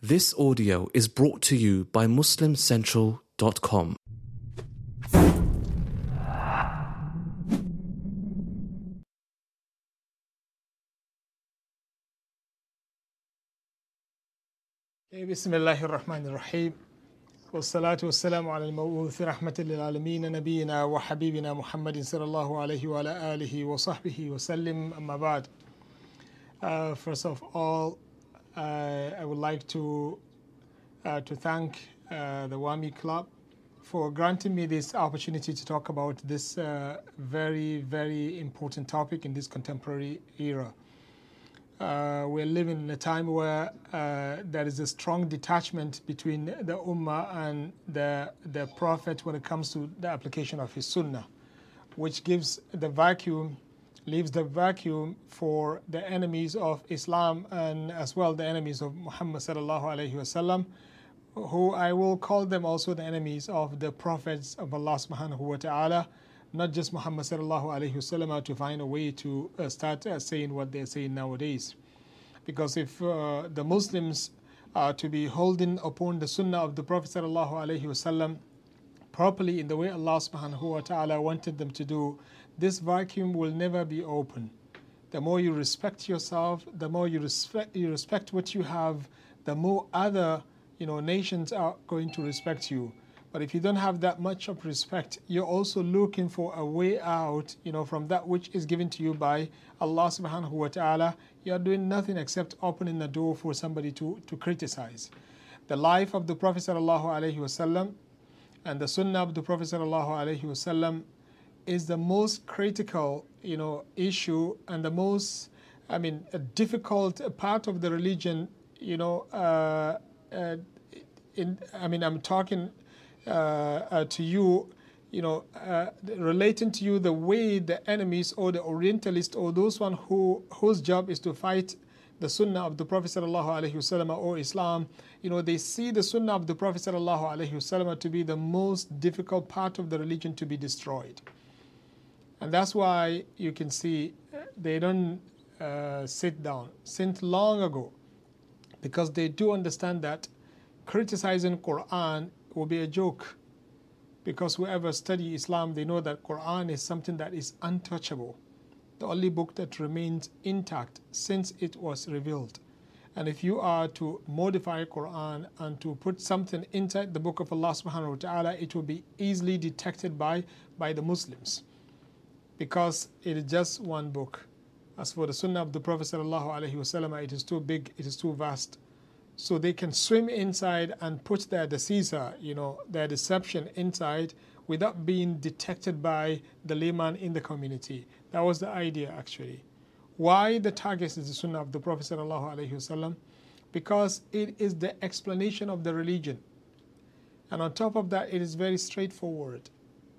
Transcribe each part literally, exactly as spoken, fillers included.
This audio is brought to you by Muslim Central dot com. بسم الله الرحمن الرحيم والصلاة والسلام على المبعوث رحمة للعالمين نبينا وحبيبنا محمد صلى الله عليه وعلى آله وصحبه وسلم أما بعد. Uh, first of all, uh, I would like to uh, to thank uh, the WAMI Club for granting me this opportunity to talk about this uh, very, very important topic in this contemporary era. Uh, we're living in a time where uh, there is a strong detachment between the Ummah and the, the Prophet when it comes to the application of his Sunnah, which gives the vacuum, leaves the vacuum for the enemies of Islam and as well the enemies of Muhammad sallallahu alaihi wasallam, who I will call them also the enemies of the prophets of Allah subhanahu wa ta'ala, not just Muhammad sallallahu alaihi wasallam, to find a way to uh, start uh, saying what they're saying nowadays. Because if uh, the Muslims are to be holding upon the Sunnah of the Prophet sallallahu alaihi wasallam properly in the way Allah subhanahu wa ta'ala wanted them to do, this vacuum will never be open. The more you respect yourself, the more you respect you respect what you have, the more other you know nations are going to respect you. But if you don't have that much of respect, you're also looking for a way out, you know, from that which is given to you by Allah subhanahu wa ta'ala. You're doing nothing except opening the door for somebody to, to criticize. The life of the Prophet sallallahu alaihi wasallam and the Sunnah of the Prophet sallallahu alaihi wasallam is the most critical, you know, issue and the most, I mean, a difficult part of the religion, you know, uh, uh, in, I mean, I'm talking Uh, uh, to you, you know, uh, relating to you the way the enemies or the Orientalists or those one who whose job is to fight the Sunnah of the Prophet sallallahu alaihi wasallam or Islam, you know, they see the Sunnah of the Prophet sallallahu alaihi wasallam to be the most difficult part of the religion to be destroyed, and that's why you can see they don't uh, sit down since long ago, because they do understand that criticizing Quran will be a joke, because whoever study Islam, they know that Quran is something that is untouchable, the only book that remains intact since it was revealed. And if you are to modify Quran and to put something inside the book of Allah subhanahu wa ta'ala, it will be easily detected by, by the Muslims, because it is just one book. As for the Sunnah of the Prophet sallallahu alaihi wasallam, it is too big, it is too vast. So they can swim inside and put their deceiver, you know, their deception inside without being detected by the layman in the community. That was the idea, actually. Why the target is the Sunnah of the Prophet sallallahu alaihi wasallam? Because it is the explanation of the religion. And on top of that, it is very straightforward.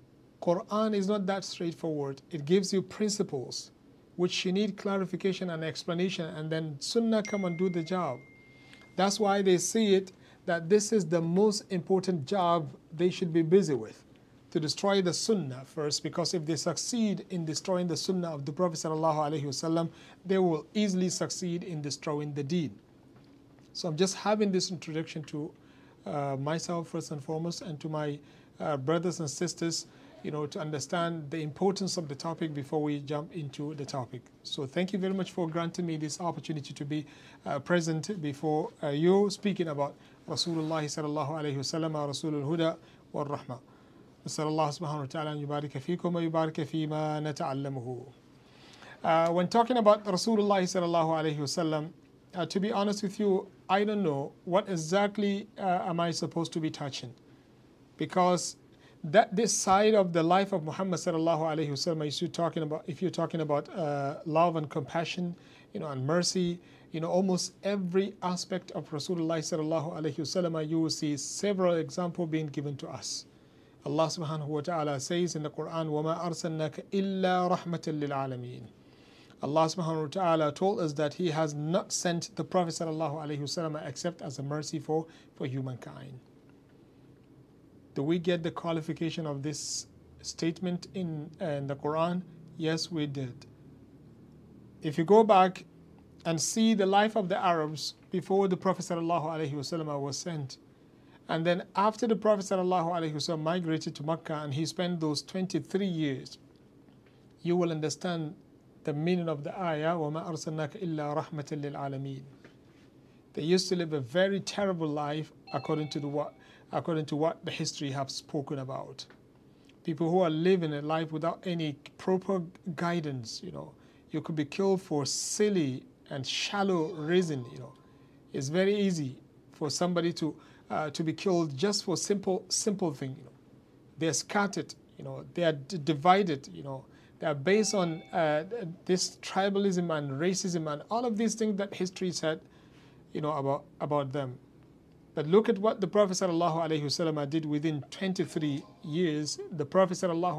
Quran is not that straightforward. It gives you principles which you need clarification and explanation, and then Sunnah come and do the job. That's why they see it that this is the most important job they should be busy with, to destroy the Sunnah first, because if they succeed in destroying the Sunnah of the Prophet sallallahu alaihi wasallam, they will easily succeed in destroying the Deen. So I'm just having this introduction to uh, myself first and foremost, and to my uh, brothers and sisters, you know, to understand the importance of the topic before we jump into the topic. So thank you very much for granting me this opportunity to be uh, present before uh, you, speaking about Rasulullah sallallahu alayhi wa sallam, Rasulul Huda wal Rahma. نسأل الله سبحانه وتعالى أن يبارك فيكم ويبارك فيما نتعلمه. Uh, when talking about Rasulullah sallallahu alayhi wa sallam, uh, to be honest with you, I don't know what exactly uh, am I supposed to be touching, because that this side of the life of Muhammad sallallahu alaihi wasallam, if you're talking about, if you're talking about uh, love and compassion, you know, and mercy, you know, almost every aspect of Rasulullah sallallahu alaihi wasallam, you will see several examples being given to us. Allah subhanahu wa ta'ala says in the Quran, وَمَا أَرْسَلْنَاكَ إِلَّا رَحْمَةً لِلْعَالَمِينَ. Allah subhanahu wa ta'ala told us that He has not sent the Prophet sallallahu alaihi wasallam except as a mercy for, for humankind. Do we get the qualification of this statement in, uh, in the Quran? Yes, we did. If you go back and see the life of the Arabs before the Prophet ﷺ was sent. And then after the Prophet ﷺ migrated to Mecca and he spent those twenty-three years, you will understand the meaning of the ayah, وَمَا أَرْسَلْنَاكَ إِلَّا رَحْمَةً لِلْعَالَمِينَ. They used to live a very terrible life according to the what according to what the history have spoken about. People who are living a life without any proper guidance, you know, you could be killed for silly and shallow reason, you know. It's very easy for somebody to uh, to be killed just for simple simple thing, you know. They're scattered, you know. They are d- divided, you know. They are based on uh, this tribalism and racism and all of these things that history said, you know, about about them. But look at what the Prophet ﷺ did within twenty-three years. The Prophet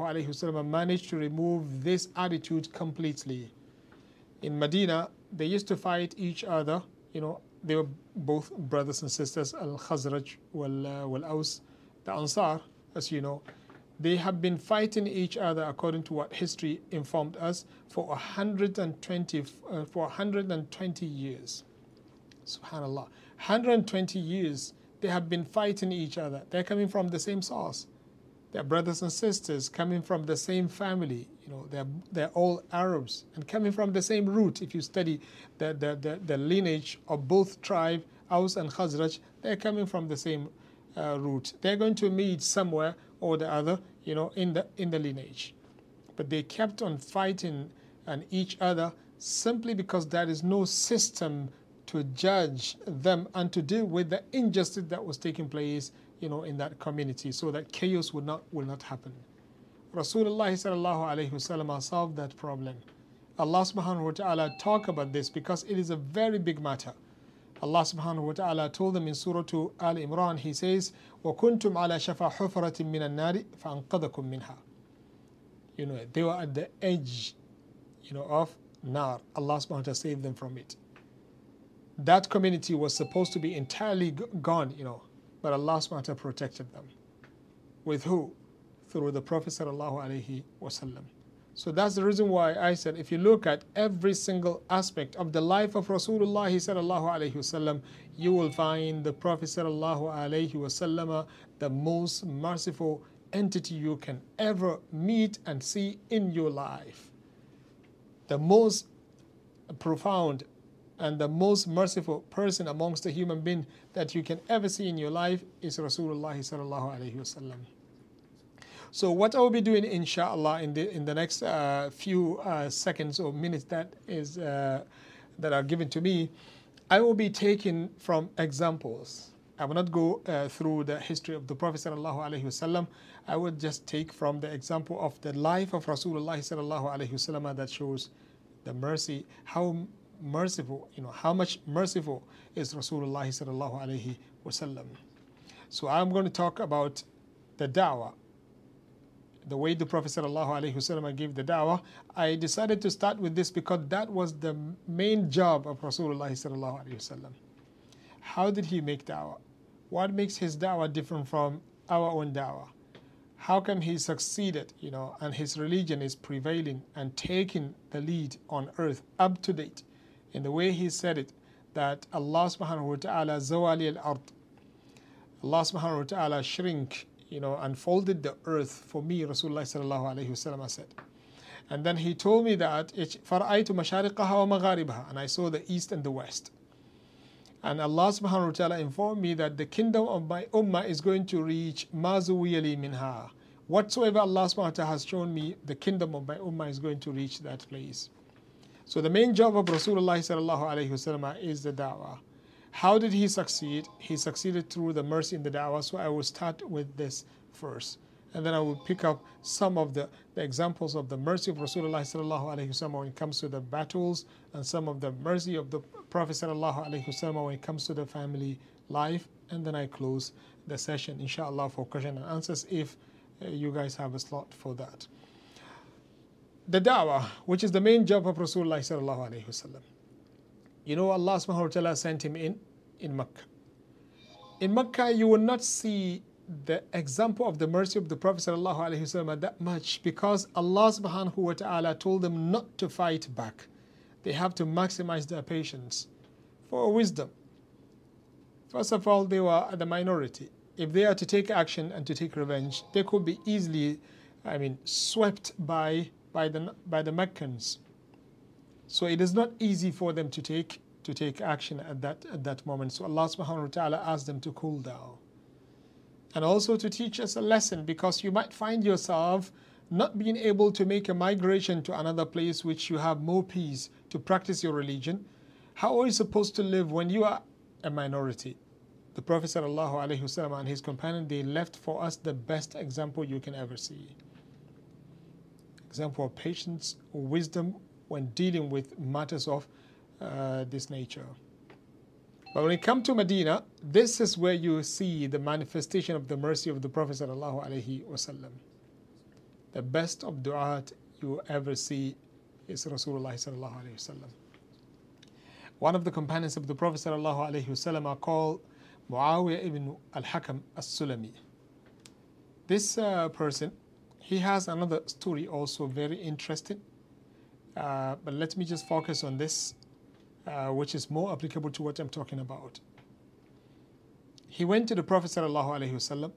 ﷺ managed to remove this attitude completely. In Medina, they used to fight each other. You know, they were both brothers and sisters, Al-Khazraj wal-Aws, the Ansar, as you know. They have been fighting each other, according to what history informed us, for one hundred twenty, uh, for one hundred twenty years. Subhanallah. one hundred twenty years they have been fighting each other. They're coming from the same source. They're brothers and sisters coming from the same family. You know, they're they're all Arabs and coming from the same root. If you study the the, the, the lineage of both tribes, Aus and Khazraj, they're coming from the same uh, root. They're going to meet somewhere or the other, you know, in the in the lineage. But they kept on fighting and each other simply because there is no system to judge them and to deal with the injustice that was taking place, you know, in that community, so that chaos would not will not happen. Rasulullah sallallahu alaihi wasallam solved that problem. Allah subhanahu wa ta'ala talk about this because it is a very big matter. Allah subhanahu wa ta'ala told them in Surah Al Imran, He says, وَكُنْتُمْ عَلَى شَفَى حُفْرَةٍ مِّنَ النَّارِ فَأَنْقَذَكُمْ مِنْهَا. You know, they were at the edge, you know, of Nar. Allah subhanahu wa ta'ala saved them from it. That community was supposed to be entirely g- gone, you know, but Allah subhanahu wa ta'ala protected them. With who? Through the Prophet sallallahu alaihi wasallam. So that's the reason why I said, if you look at every single aspect of the life of Rasulullah sallallahu alaihi wasallam, you will find the Prophet sallallahu alaihi wasallam the most merciful entity you can ever meet and see in your life. The most profound and the most merciful person amongst the human being that you can ever see in your life is Rasulullah sallallahu alaihi wasallam. So what I will be doing, inshallah, in the in the next uh, few uh, seconds or minutes that is uh, that are given to me, I will be taking from examples. I will not go uh, through the history of the Prophet sallallahu alaihi wasallam. I will just take from the example of the life of Rasulullah sallallahu alaihi wasallam that shows the mercy, how merciful, you know, how much merciful is Rasulullah sallallahu alaihi wasallam. So I'm going to talk about the da'wah, the way the Prophet sallallahu alaihi wasallam gave the da'wah. I decided to start with this because that was the main job of Rasulullah sallallahu alaihi wasallam. How did he make da'wah? What makes his da'wah different from our own da'wah? How come he succeeded, you know, and his religion is prevailing and taking the lead on earth up to date? In the way he said it, that Allah subhanahu wa ta'ala zawali al-ard, Allah subhanahu wa ta'ala shrink, you know, unfolded the earth for me, Rasulullah sallallahu alayhi wa sallam said. And then he told me that, فَرَأَيْتُ مَشَارِقَهَا وَمَغَارِبَهَا, and I saw the east and the west. And Allah subhanahu wa ta'ala informed me that the kingdom of my ummah is going to reach مَا زُوِيَ لِي مِنْهَا. Whatsoever Allah subhanahu wa ta'ala has shown me, the kingdom of my ummah is going to reach that place. So the main job of Rasulullah sallallahu alaihi wasallam is the da'wah. How did he succeed? He succeeded through the mercy in the da'wah. So I will start with this first. And then I will pick up some of the, the examples of the mercy of Rasulullah sallallahu alaihi wasallam when it comes to the battles, and some of the mercy of the Prophet sallallahu alaihi wasallam when it comes to the family life. And then I close the session, inshallah, for question and answers if uh, you guys have a slot for that. The da'wah, which is the main job of Rasulullah sallallahu alaihi wasallam. You know, Allah subhanahu wa ta'ala sent him in, in Mecca. In Mecca, you will not see the example of the mercy of the Prophet sallallahu alaihi wasallam that much, because Allah subhanahu wa ta'ala told them not to fight back. they have to maximize their patience for wisdom. First of all, they were the minority. If they are to take action and to take revenge, they could be easily, I mean, swept by by the by the Meccans. So it is not easy for them to take to take action at that at that moment. So Allah subhanahu wa ta'ala asked them to cool down. And also to teach us a lesson, because you might find yourself not being able to make a migration to another place which you have more peace to practice your religion. How are you supposed to live when you are a minority? The Prophet sallallahu alaihi wasallam and his companion, they left for us the best example you can ever see. Example of patience, wisdom when dealing with matters of uh, this nature. But when it comes to Medina, this is where you see the manifestation of the mercy of the Prophet sallallahu alaihi wasallam. The best of du'at you ever see is Rasulullah sallallahu alaihi wasallam. One of the companions of the Prophet sallallahu alaihi wasallam are called Muawiyah ibn al-Hakam as-Sulami. This uh, person, he has another story also very interesting. Uh, but let me just focus on this, uh, which is more applicable to what I'm talking about. He went to the Prophet sallallahu alaihi wasallam.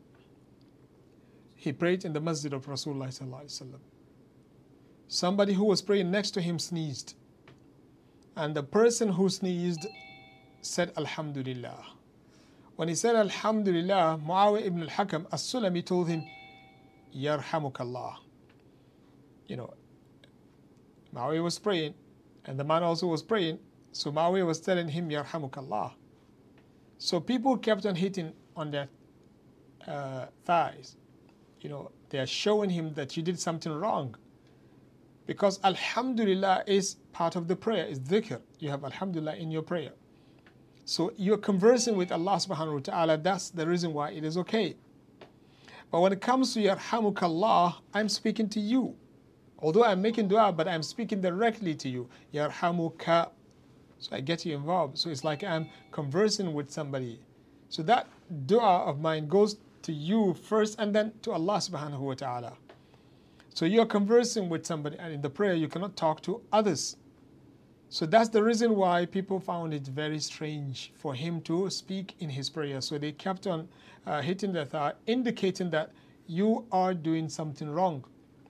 He prayed in the masjid of Rasulullah sallallahu alaihi wasallam. Somebody who was praying next to him sneezed. And the person who sneezed said Alhamdulillah. When he said Alhamdulillah, Muawiyah ibn al-Hakam as-Sulami told him, Yarhamukallah. You know, Muawiyah was praying, and the man also was praying, so Muawiyah was telling him, Yarhamukallah. So people kept on hitting on their uh, thighs. You know, they are showing him that you did something wrong. Because Alhamdulillah is part of the prayer, is dhikr. You have Alhamdulillah in your prayer. So you're conversing with Allah subhanahu wa ta'ala, that's the reason why it is okay. But when it comes to Yarhamukallah, I'm speaking to you. Although I'm making dua, but I'm speaking directly to you. Yarhamuka. So I get you involved. So it's like I'm conversing with somebody. So that dua of mine goes to you first and then to Allah subhanahu wa ta'ala. So you're conversing with somebody, and in the prayer you cannot talk to others. So that's the reason why people found it very strange for him to speak in his prayer. So they kept on uh, hitting the thigh, indicating that you are doing something wrong.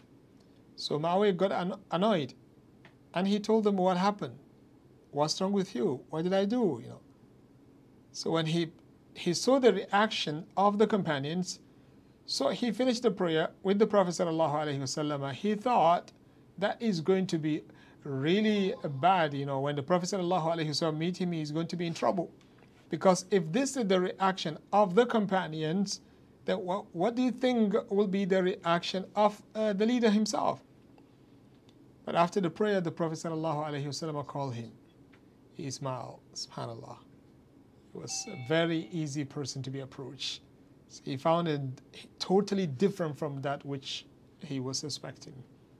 So Muawiyah got an- annoyed, and he told them what happened. What's wrong with you? What did I do? You know. So when he he saw the reaction of the companions, so he finished the prayer with the Prophet sallallahu alaihi wasallam. He thought that is going to be really bad, you know, when the Prophet sallallahu alaihi wasallam meet him, he's going to be in trouble. Because if this is the reaction of the companions, then what, what do you think will be the reaction of uh, the leader himself? But after the prayer, the Prophet sallallahu alaihi wasallam called him. He smiled, subhanallah. He was a very easy person to be approached. So he found it totally different from that which he was expecting.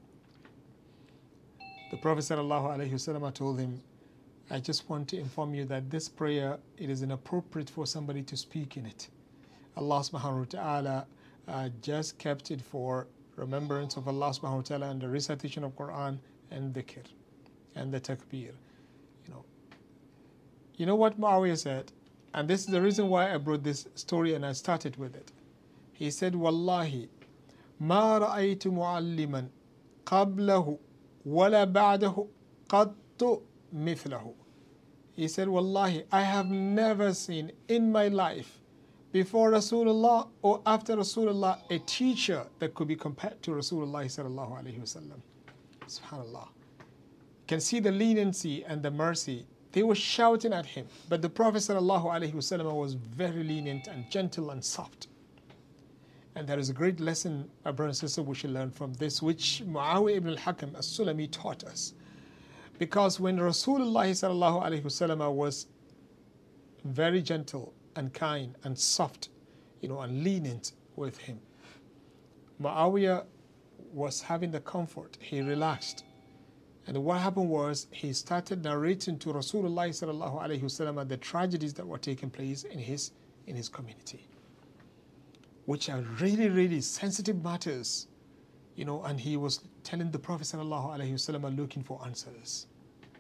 The Prophet ﷺ told him, I just want to inform you that this prayer, it is inappropriate for somebody to speak in it. Allah subhanahu wa ta'ala uh, just kept it for remembrance of Allah subhanahu wa ta'ala and the recitation of Quran and dhikr and the takbir. You know, you know what Muawiyah said? And this is the reason why I brought this story and I started with it. He said, Wallahi, ma ra'aytu mu'alliman qablahu wala ba'dahu qattu mithlahu. He said, Wallahi, I have never seen in my life, before Rasulullah or after Rasulullah, a teacher that could be compared to Rasulullah sallallahu alaihi wasallam. Subhanallah. You can see the leniency and the mercy. They were shouting at him, but the Prophet sallallahu alaihi wasallam was very lenient and gentle and soft. And there is a great lesson, my brother and sister, we should learn from this, which Muawiyah ibn al-Hakam as-Sulami taught us. Because when Rasulullah sallallahu alaihi wasallam was very gentle and kind and soft, you know, and lenient with him, Muawiyah was having the comfort. He relaxed. And what happened was he started narrating to Rasulullah sallallahu alaihi wasallam the tragedies that were taking place in his in his community, which are really, really sensitive matters, you know, and he was telling the Prophet sallallahu alaihi wasallam looking for answers.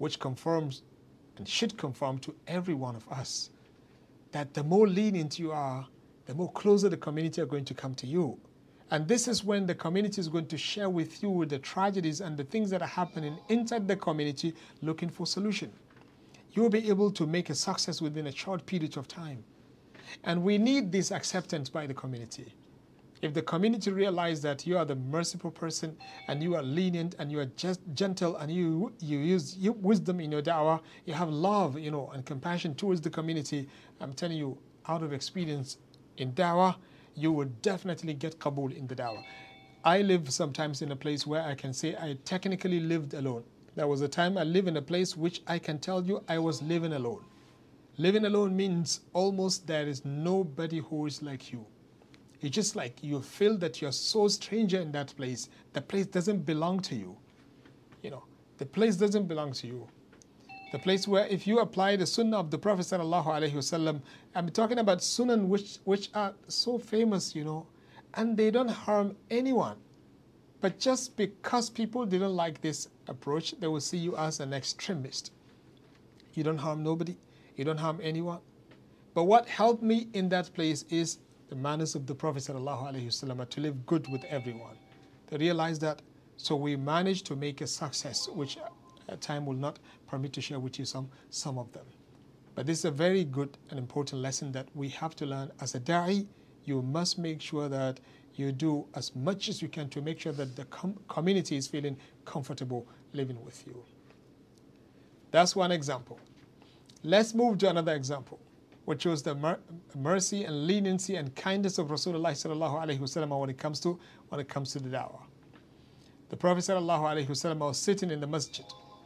which confirms and should conform to every one of us, that the more lenient you are, the more closer the community are going to come to you. And this is when the community is going to share with you the tragedies and the things that are happening inside the community, looking for solution. You will be able to make a success within a short period of time. And we need this acceptance by the community. If the community realize that you are the merciful person and you are lenient and you are just gentle and you you use your wisdom in your da'wah, you have love, you know, and compassion towards the community, I'm telling you, out of experience in da'wah, you will definitely get Qabul in the da'wah. I live sometimes in a place where I can say I technically lived alone. There was a time I lived in a place which I can tell you I was living alone. Living alone means almost there is nobody who is like you. It's just like you feel that you're so stranger in that place. The place doesn't belong to you. You know, the place doesn't belong to you. The place where if you apply the sunnah of the Prophet sallallahu alaihi wasallam, I'm talking about sunnah which, which are so famous, you know, and they don't harm anyone. But just because people didn't like this approach, they will see you as an extremist. You don't harm nobody. You don't harm anyone. But what helped me in that place is the manners of the Prophet ﷺ, to live good with everyone. To realize that, so we managed to make a success, which at time will not permit to share with you some, some of them. But this is a very good and important lesson that we have to learn. As a da'i, you must make sure that you do as much as you can to make sure that the com community is feeling comfortable living with you. That's one example. Let's move to another example, which shows the mer mercy and leniency and kindness of Rasulullah sallallahu alaihi wasallam when it comes to when it comes to the da'wah. The Prophet sallallahu alaihi wasallam was sitting in the masjid.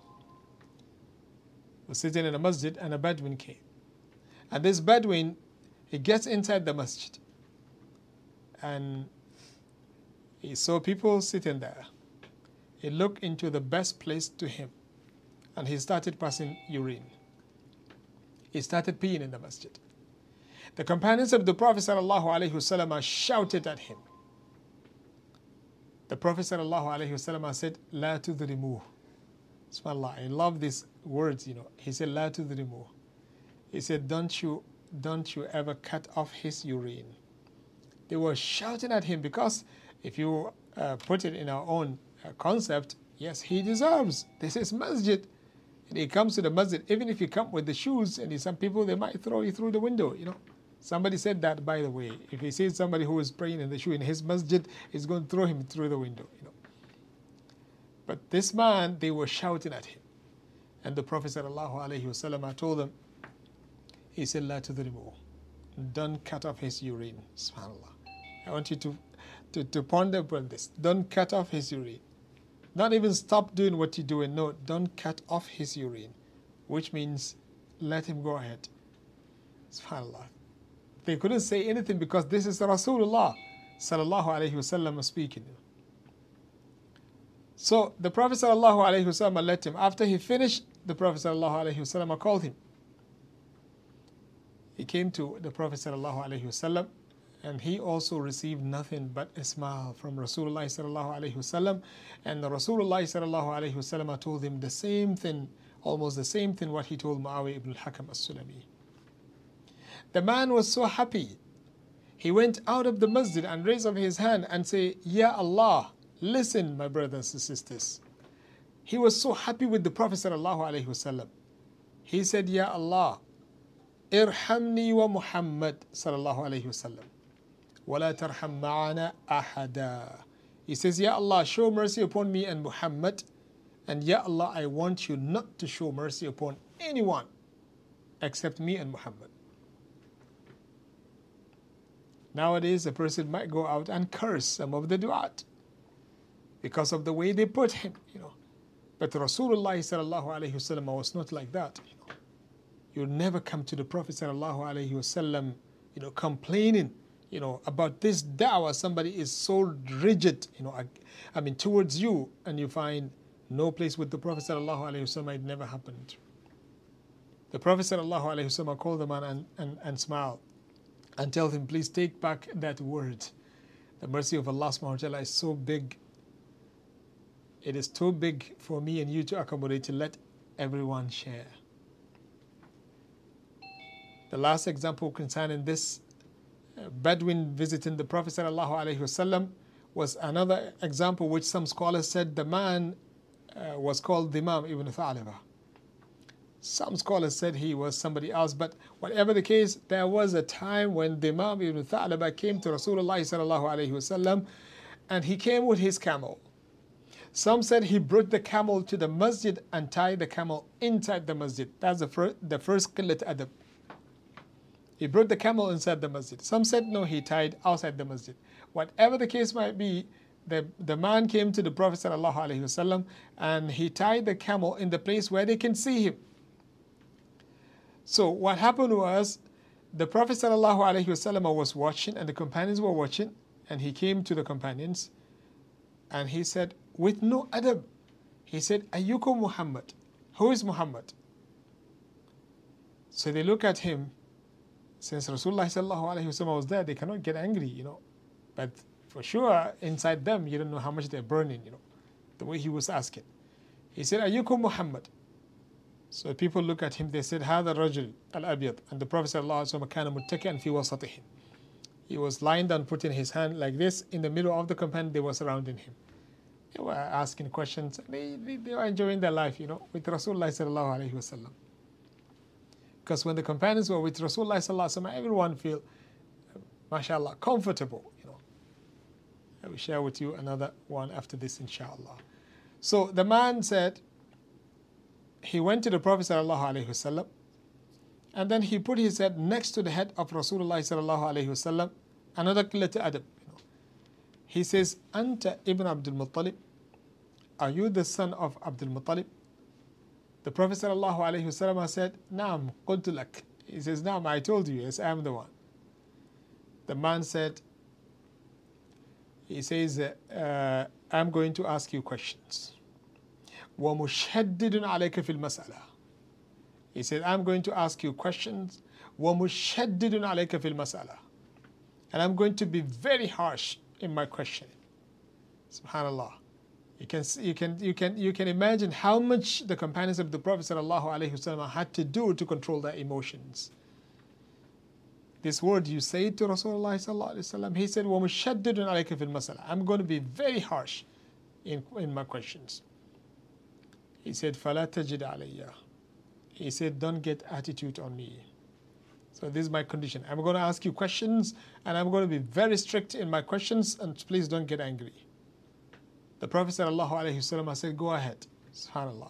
Was sitting in the masjid, and a Bedouin came. And this Bedouin, he gets inside the masjid, and he saw people sitting there. He looked into the best place to him, and he started passing urine. He started peeing in the masjid. The companions of the Prophet ﷺ shouted at him. The Prophet ﷺ said, "La tudrimuh." Subhanallah, I love these words, you know. He said, "La tudrimuh." He said, don't you, don't you ever cut off his urine. They were shouting at him because if you uh, put it in our own uh, concept, yes, he deserves. This is masjid. And he comes to the masjid, even if you come with the shoes, and some people, they might throw you through the window, you know. Somebody said that, by the way. If he sees somebody who is praying in the shoe in his masjid, he's going to throw him through the window, you know. But this man, they were shouting at him. And the Prophet ﷺ told them, he said, "La tudrimu." Don't cut off his urine. SubhanAllah. I want you to, to, to ponder upon this. Don't cut off his urine. Not even stop doing what you're doing. No, don't cut off his urine. Which means let him go ahead. SubhanAllah. They couldn't say anything because this is Rasulullah sallallahu alayhi wasallam speaking. So the Prophet sallallahu alayhi wasallam let him. After he finished, the Prophet sallallahu alayhi wasallam called him. He came to the Prophet sallallahu alayhi wasallam, and he also received nothing but a smile from Rasulullah sallallahu alayhi wasallam. And the Rasulullah sallallahu alayhi wasallam told him the same thing, almost the same thing what he told Muawiyah ibn al-Hakam as-Sulami. The man was so happy. He went out of the masjid and raised up his hand and said, "Ya Allah, listen, my brothers and sisters." He was so happy with the Prophet sallallahu alayhi wasallam. He said, "Ya Allah, irhamni wa Muhammad sallallahu alayhi wasallam. وَلَا تَرْحَمْ مَعَنَا أَحَدًا." He says, "Ya Allah, show mercy upon me and Muhammad, and Ya Allah, I want you not to show mercy upon anyone except me and Muhammad." Nowadays, a person might go out and curse some of the du'at because of the way they put him, you know. But Rasulullah sallallahu alayhi wasallam was not like that, you know. You'll never come to the Prophet sallallahu alayhi wasallam, you know, complaining, you know, about this da'wah. Somebody is so rigid, you know, I, I mean, towards you, and you find no place with the Prophet sallallahu alayhi wasallam. It never happened. The Prophet sallallahu alayhi wasallam called the man and, and, and smiled and tell him, "Please take back that word. The mercy of Allah subhanahu wa ta'ala is so big. It is too big for me and you to accommodate, to let everyone share. The last example concerning this uh, Bedouin visiting the Prophet ﷺ was another example which some scholars said the man uh, was called Dimam ibn Tha'laba. Some scholars said he was somebody else, but whatever the case, there was a time when Dimam ibn Tha'laba came to Rasulullah ﷺ and he came with his camel. Some said he brought the camel to the masjid and tied the camel inside the masjid. That's the, fir the first qillat adab. He brought the camel inside the masjid. Some said no, he tied outside the masjid. Whatever the case might be, the, the man came to the Prophet ﷺ and he tied the camel in the place where they can see him. So what happened was the Prophet ﷺ was watching and the companions were watching, and he came to the companions and he said, with no adab, he said, Ayyukum Muhammad? Who is Muhammad? So they look at him. Since Rasulullah ﷺ was there, they cannot get angry, you know. But for sure, inside them, you don't know how much they're burning, you know, the way he was asking. He said, Ayyukum Muhammad? So people look at him, they said, Hada Rajul al-Abyad. And the Prophet ﷺ kana muttaki'an fi wasatihim. He was lying down, putting his hand like this in the middle of the companion. They were surrounding him. They were asking questions. They, they, they were enjoying their life, you know, with Rasulullah sallallahu alayhi wa sallam. Because when the companions were with Rasulullah sallallahu alaihi wasallam, everyone feel, mashallah, comfortable. You know, I will share with you another one after this, inshallah. So the man said, he went to the Prophet sallallahu alaihi wasallam, and then he put his head next to the head of Rasulullah sallallahu alaihi wasallam. Another qillat adab. You know, he says, Anta ibn Abdul Muttalib. Are you the son of Abdul Muttalib? The Prophet ﷺ said, Naam, qultu lak. He says, Naam, I told you, yes, I am the one. The man said, he says, uh, I'm going to ask you questions. وَمُشَدِّدٌ عَلَيْكَ فِي الْمَسْأَلَةِ. He said, I'm going to ask you questions. وَمُشَدِّدٌ عَلَيْكَ فِي الْمَسْأَلَةِ. And I'm going to be very harsh in my questioning. Subhanallah. You can, you, can, you, can, you can imagine how much the companions of the Prophet ﷺ had to do to control their emotions. This word you say to Rasulullah ﷺ, he said, وَمُشَدِّدٌ عَلَيْكَ فِي الْمَسَلَةِ. I'm going to be very harsh in, in my questions. He said, فَلَا تَجِدْ عَلَيَّ. He said, don't get attitude on me. So this is my condition. I'm going to ask you questions, and I'm going to be very strict in my questions, and please don't get angry. The Prophet ﷺ said, go ahead. Subhanallah.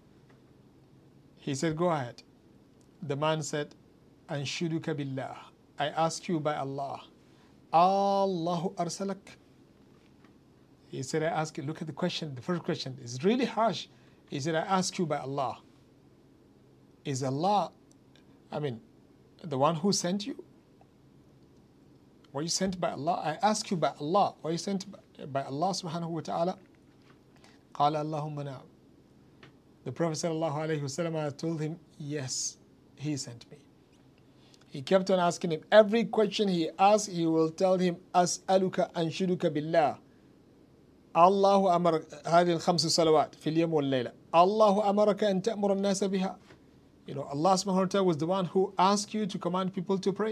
He said, go ahead. The man said, Anshuduka billah. I ask you by Allah. Allahu arsalak. He said, I ask you, look at the question, the first question. It's really harsh. He said, I ask you by Allah. Is Allah, I mean, the one who sent you? Were you sent by Allah? I ask you by Allah. Were you sent by Allah subhanahu wa ta'ala? قال اللهم نعم. The Prophet sallallahu alayhi wa sallam told him, yes, he sent me. He kept on asking him. Every question he asked, he will tell him, أسألك أنشدك بالله. الله أمر هذه الخمس صلوات في اليوم والليلة. الله أمرك أن تأمر الناس بها. You know, Allah subhanahu wa ta'ala was the one who asked you to command people to pray.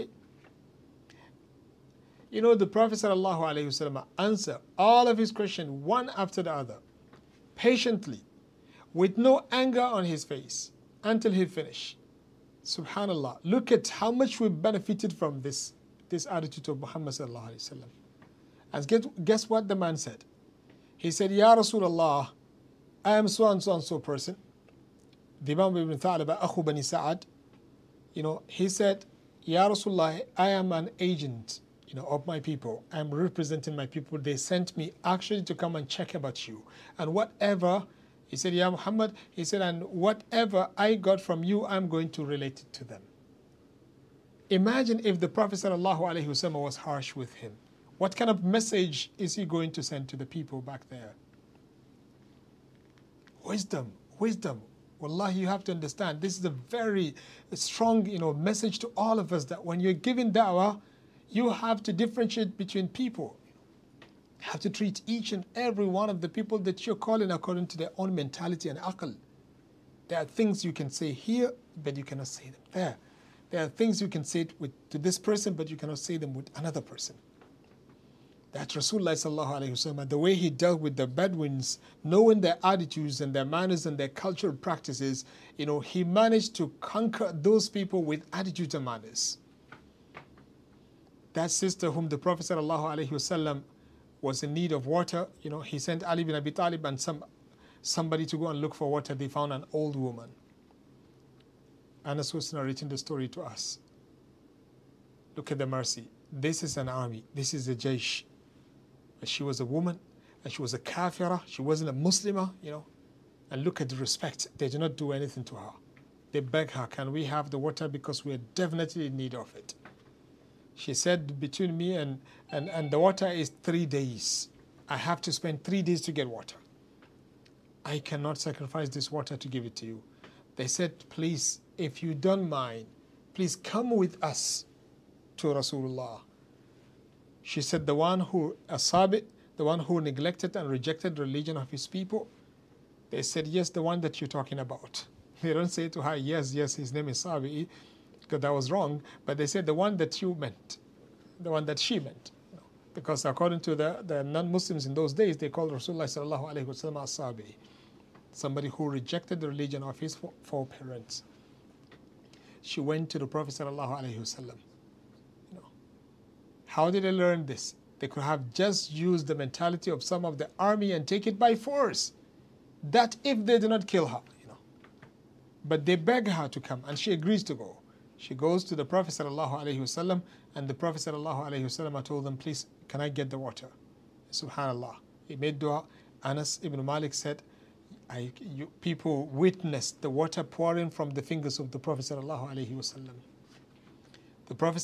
You know, the Prophet sallallahu alayhi wa sallam answered all of his questions one after the other, patiently, with no anger on his face, until he finished. Subhanallah. Look at how much we benefited from this, this attitude of Muhammad sallallahu alayhi wa sallam. And guess, guess what the man said? He said, Ya Rasulullah, I am so and so and so person. Dimam ibn Tha'laba, Akhu Bani Sa'ad. You know, he said, Ya Rasulullah, I am an agent, you know, of my people. I'm representing my people. They sent me actually to come and check about you. And whatever, he said, Ya Muhammad, he said, and whatever I got from you, I'm going to relate it to them. Imagine if the Prophet sallallahu alaihi wasallam was harsh with him. What kind of message is he going to send to the people back there? Wisdom, wisdom. Wallahi, you have to understand, this is a very strong, you know, message to all of us, that when you're giving da'wah, you have to differentiate between people. You have to treat each and every one of the people that you're calling according to their own mentality and aql. There are things you can say here, but you cannot say them there. There are things you can say with, to this person, but you cannot say them with another person. That Rasulullah sallallahu alayhi wa sallam, the way he dealt with the Bedouins, knowing their attitudes and their manners and their cultural practices, you know, he managed to conquer those people with attitudes and manners. That sister whom the Prophet sallallahu alayhi wa sallam was in need of water, you know, he sent Ali bin Abi Talib and some somebody to go and look for water. They found an old woman. Anas was narrating the story to us. Look at the mercy. This is an army. This is a jaysh. She was a woman, and she was a kafira. She wasn't a Muslimah, you know. And look at the respect. They did not do anything to her. They begged her, can we have the water because we are definitely in need of it. She said, between me and, and, and the water is three days. I have to spend three days to get water. I cannot sacrifice this water to give it to you. They said, please, if you don't mind, please come with us to Rasulullah. She said, the one who asabit, the one who neglected and rejected the religion of his people. They said, yes, the one that you're talking about. They don't say to her, yes, yes, his name is Sabi, because that was wrong. But they said, the one that you meant, the one that she meant. You know, because according to the, the non-Muslims in those days, they called Rasulullah sallallahu alayhi wa sallam as-Sabi, somebody who rejected the religion of his foreparents. She went to the Prophet sallallahu alayhi wa sallam. How did they learn this? They could have just used the mentality of some of the army and take it by force. That if they do not kill her, you know. But they beg her to come, and she agrees to go. She goes to the Prophet sallallahu alaihi wasallam, and the Prophet sallallahu alaihi wasallam told them, please, can I get the water? Subhanallah. He made dua. Anas ibn Malik said, I, you, people witnessed the water pouring from the fingers of the Prophet sallallahu alaihi wasallam. The Prophet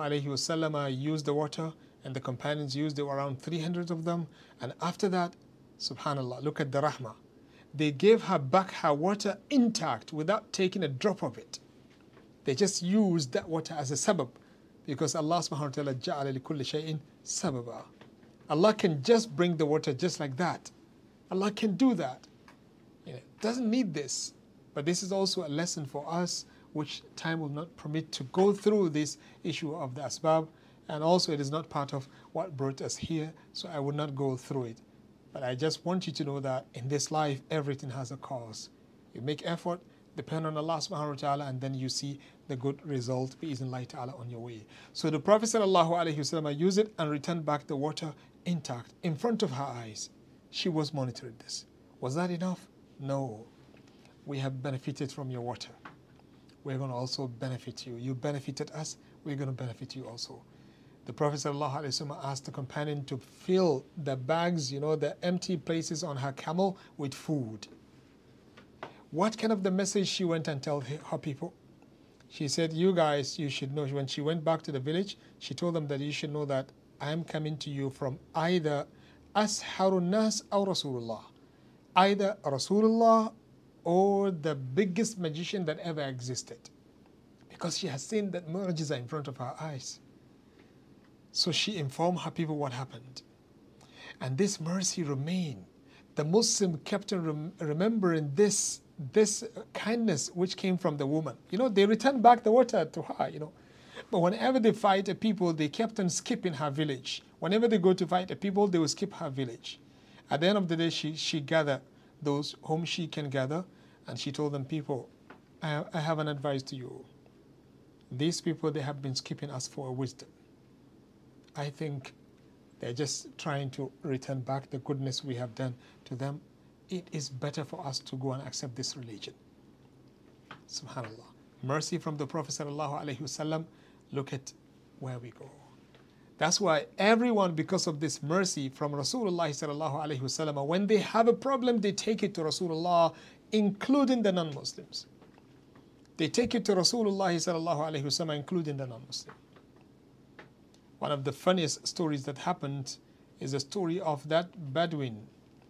ﷺ used the water, and the companions used, there were around three hundred of them. And after that, subhanallah, look at the rahmah. They gave her back her water intact without taking a drop of it. They just used that water as a sabab, because Allah subhanahu wa ta'ala ja'ala li kulli shay'in sababa. Allah can just bring the water just like that. Allah can do that. You know, it doesn't need this. But this is also a lesson for us, which time will not permit to go through this issue of the asbab, and also it is not part of what brought us here, so I will not go through it. But I just want you to know that in this life, everything has a cause. You make effort, depend on Allah subhanahu wa ta'ala, and then you see the good result, bi'iznillahi ta'ala, on your way. So the Prophet sallallahu alayhi wasallam used it and returned back the water intact in front of her eyes. She was monitoring this. Was that enough? No. We have benefited from your water. We're going to also benefit you. You benefited us, we're going to benefit you also. The Prophet ﷺ asked the companion to fill the bags, you know, the empty places on her camel with food. What kind of the message she went and told her people? She said, you guys, you should know. When she went back to the village, she told them that you should know that I am coming to you from either Asharun Nas or Rasulullah. Either Rasulullah or the biggest magician that ever existed, because she has seen that mu'jiza in front of her eyes. So she informed her people what happened. And this mercy remained. The Muslim kept on rem remembering this, this kindness which came from the woman. You know, they returned back the water to her, you know. But whenever they fight a people, they kept on skipping her village. Whenever they go to fight a people, they will skip her village. At the end of the day, she, she gathered those whom she can gather, and she told them, people, I, I have an advice to you. These people, they have been skipping us for wisdom. I think they're just trying to return back the goodness we have done to them. It is better for us to go and accept this religion. Subhanallah. Mercy from the Prophet sallallahu alaihi wasallam. Look at where we go. That's why everyone, because of this mercy from Rasulullah sallallahu alaihi wasallam, when they have a problem, they take it to Rasulullah, including the non-Muslims. They take it to Rasulullah sallallahu alaihi wasallam, including the non-Muslim. One of the funniest stories that happened is the story of that Bedouin,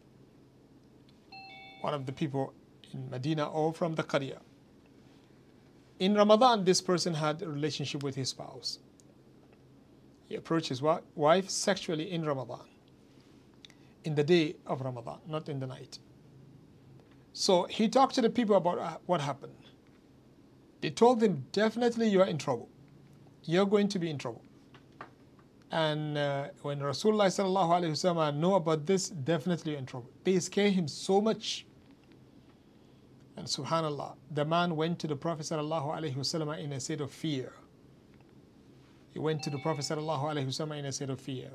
one of the people in Medina or from the Qaryah. In Ramadan, this person had a relationship with his spouse. He approached his wife sexually in Ramadan, in the day of Ramadan, not in the night. So he talked to the people about uh, what happened. They told him, definitely you are in trouble. You're going to be in trouble. And uh, when Rasulullah sallallahu alayhi wasallam know about this, definitely you're in trouble. They scare him so much. And subhanallah, the man went to the Prophet sallallahu alayhi wasallam in a state of fear. He went to the Prophet sallallahu alayhi wasallam in a state of fear.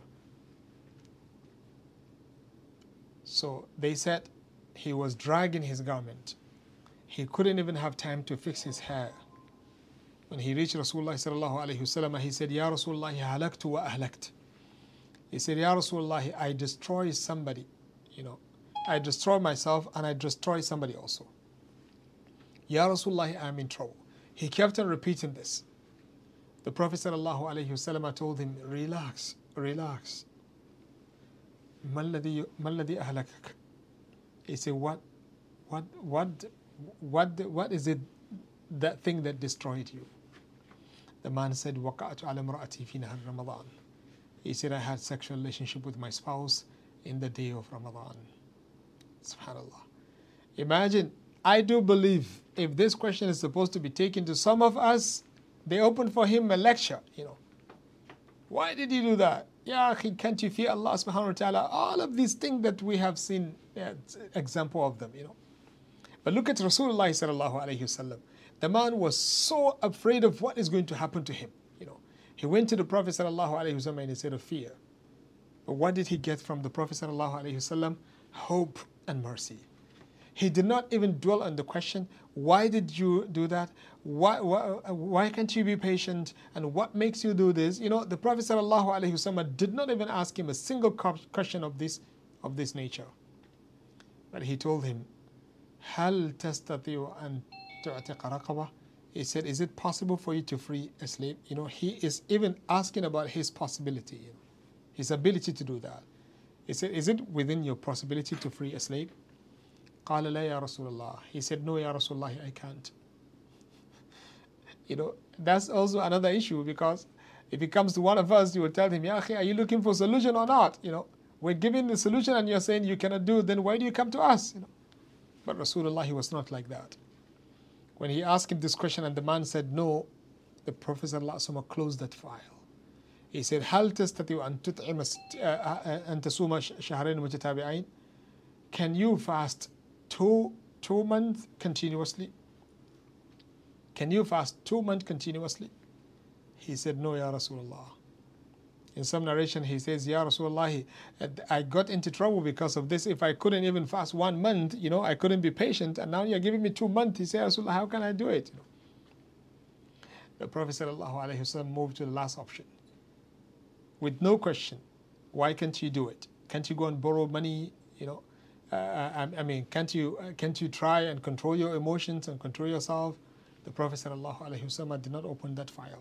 So they said he was dragging his garment. He couldn't even have time to fix his hair. When he reached Rasulullah sallallahu alayhi wasallam, he said, Ya Rasulullah, halaktu wa ahlakt. He said, Ya Rasulullah, I destroy somebody. You know, I destroy myself and I destroy somebody also. Ya Rasulullah, I am in trouble. He kept on repeating this. The Prophet sallallahu alayhi wasallam told him, relax, relax. Malladhi ahlakak. He said, what, what, what, what, what is it, that thing that destroyed you? The man said, وَقَعْتُ عَلَى امْرَأَتِي فِي نَهَارِ رَمَضَانِ. He said, I had sexual relationship with my spouse in the day of Ramadan. SubhanAllah. Imagine, I do believe if this question is supposed to be taken to some of us, they open for him a lecture, you know. Why did you do that? Yeah, can't you fear Allah subhanahu wa ta'ala? All of these things that we have seen, yeah, example of them, you know. But look at Rasulullah sallallahu alayhi wasallam. The man was so afraid of what is going to happen to him, you know. He went to the Prophet sallallahu alayhi wasallam in a state of fear. But what did he get from the Prophet sallallahu alayhi wasallam? Hope and mercy. He did not even dwell on the question, why did you do that? Why, why, why can't you be patient? And what makes you do this? You know, the Prophet ﷺ did not even ask him a single question of this, of this nature. But he told him, هل تستطيع أن تعتق رقبة? He said, is it possible for you to free a slave? You know, he is even asking about his possibility, you know, his ability to do that. He said, is it within your possibility to free a slave? قال لا يا رسول الله. He said, no, Ya Rasulullah, I can't. You know, that's also another issue, because if it comes to one of us, you will tell him, Ya akhi, are you looking for a solution or not? You know, we're giving the solution and you're saying you cannot do it, then why do you come to us? You know, but Rasulullah, he was not like that. When he asked him this question and the man said no, the Prophet ﷺ closed that file. He said, هل تستطيع أن تطعم أن تصوم شهرين متتابعين? Can you fast two two months continuously? Can you fast two months continuously? He said, no, Ya Rasulullah. In some narration, he says, Ya Rasulullah, I got into trouble because of this. If I couldn't even fast one month, you know, I couldn't be patient. And now you're giving me two months. He said, Ya Rasulullah, how can I do it? You know? The Prophet ﷺ moved to the last option. With no question, why can't you do it? Can't you go and borrow money? You know, uh, I, I mean, can't you, uh, can't you try and control your emotions and control yourself? The Prophet ﷺ did not open that file.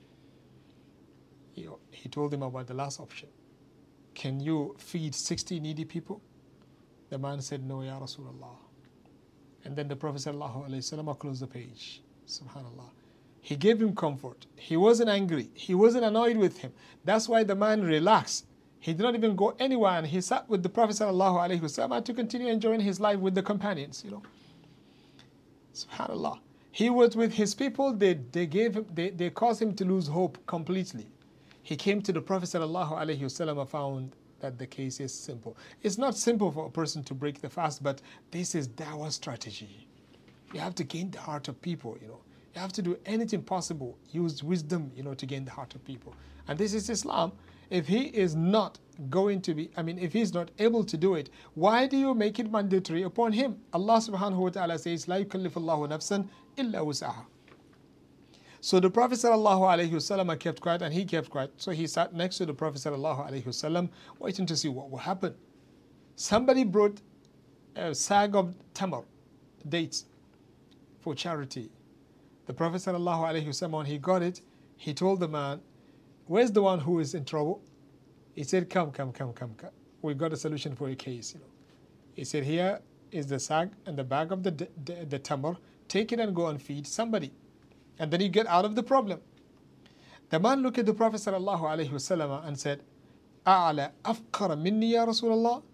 He, he told him about the last option. Can you feed sixty needy people? The man said, no, Ya Rasulullah. And then the Prophet ﷺ closed the page. Subhanallah. He gave him comfort. He wasn't angry. He wasn't annoyed with him. That's why the man relaxed. He did not even go anywhere, and he sat with the Prophet ﷺ to continue enjoying his life with the companions, you know. Subhanallah. He was with his people. They, they, gave him, they, they caused him to lose hope completely. He came to the Prophet ﷺ and found that the case is simple. It's not simple for a person to break the fast, but this is dawah strategy. You have to gain the heart of people, you know. You have to do anything possible. Use wisdom, you know, to gain the heart of people. And this is Islam. If he is not going to be, I mean, if he's not able to do it, why do you make it mandatory upon him? Allah subhanahu wa ta'ala says, لا يكلف الله نفسا إلا وسعها. So the Prophet sallallahu alaihi wasallam kept quiet, and he kept quiet. So he sat next to the Prophet sallallahu alaihi wasallam, waiting to see what will happen. Somebody brought a sack of tamar, dates, for charity. The Prophet sallallahu alaihi wasallam, when he got it, he told the man, where's the one who is in trouble? He said, come, come, come, come, come. We've got a solution for your case. You know. He said, here is the sack and the bag of the, the, the tamar. Take it and go and feed somebody. And then you get out of the problem. The man looked at the Prophet sallallahu alaihi wasallam and said, أَعْلَى أَفْقَرَ مِنِّي يَا رَسُولَ اللَّهِ.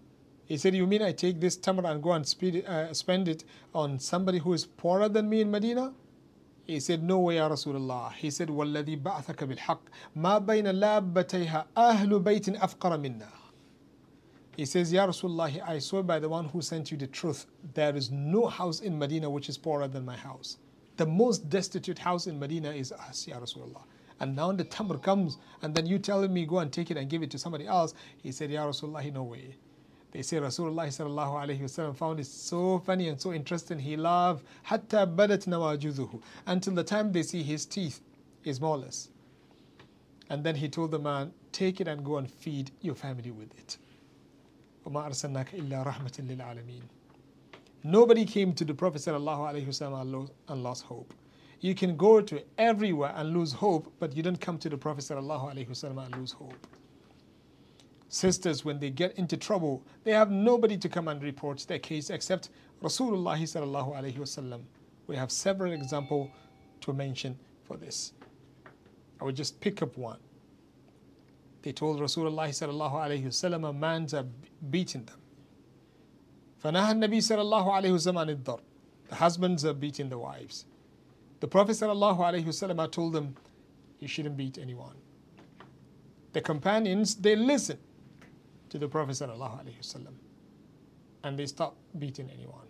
He said, you mean I take this tamr and go and speed, uh, spend it on somebody who is poorer than me in Medina? He said, no way, Ya Rasulullah. He said, وَالَّذِي بَعْثَكَ بِالْحَقِّ مَا بَيْنَ لَابَّتَيْهَا أَهْلُ بَيْتٍ أَفْقَرَ مِنَّا. He says, Ya Rasulullah, I swear by the one who sent you the truth, there is no house in Medina which is poorer than my house. The most destitute house in Medina is us, Ya Rasulullah. And now the tamr comes, and then you telling me go and take it and give it to somebody else. He said, Ya Rasulullah, no way. They say Rasulullah sallallahu alayhi wasallam found it so funny and so interesting. He laughed hatta badat nawajuzuhu, until the time they see his teeth, his molars. And then he told the man, take it and go and feed your family with it. وَمَا أَرْسَلْنَاكَ إِلَّا رَحْمَةً لِلْعَالَمِينَ. Nobody came to the Prophet sallallahu alayhi wasallam and lost hope. You can go to everywhere and lose hope, but you don't come to the Prophet sallallahu alayhi wasallam and lose hope. Sisters, when they get into trouble, they have nobody to come and report their case except Rasulullah sallallahu alayhi wasallam. We have several examples to mention for this. I will just pick up one. They told Rasulullah sallallahu alayhi wasallam a man's are beating them. فَنَهَى النَّبِي صلى الله عليه وسلم عن الضرب. The husbands are beating the wives. The Prophet sallallahu alayhi wasallam told them, you shouldn't beat anyone. The companions, they listened to the Prophet sallallahu alayhi wasallam, and they stopped beating anyone.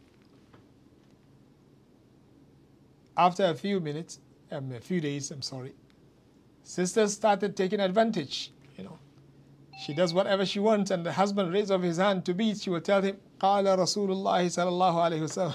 After a few minutes, um, a few days, I'm sorry, sisters started taking advantage. You know, she does whatever she wants, and the husband raises up his hand to beat. She will tell him, "Qala Rasulullah sallallahu alayhi wasallam."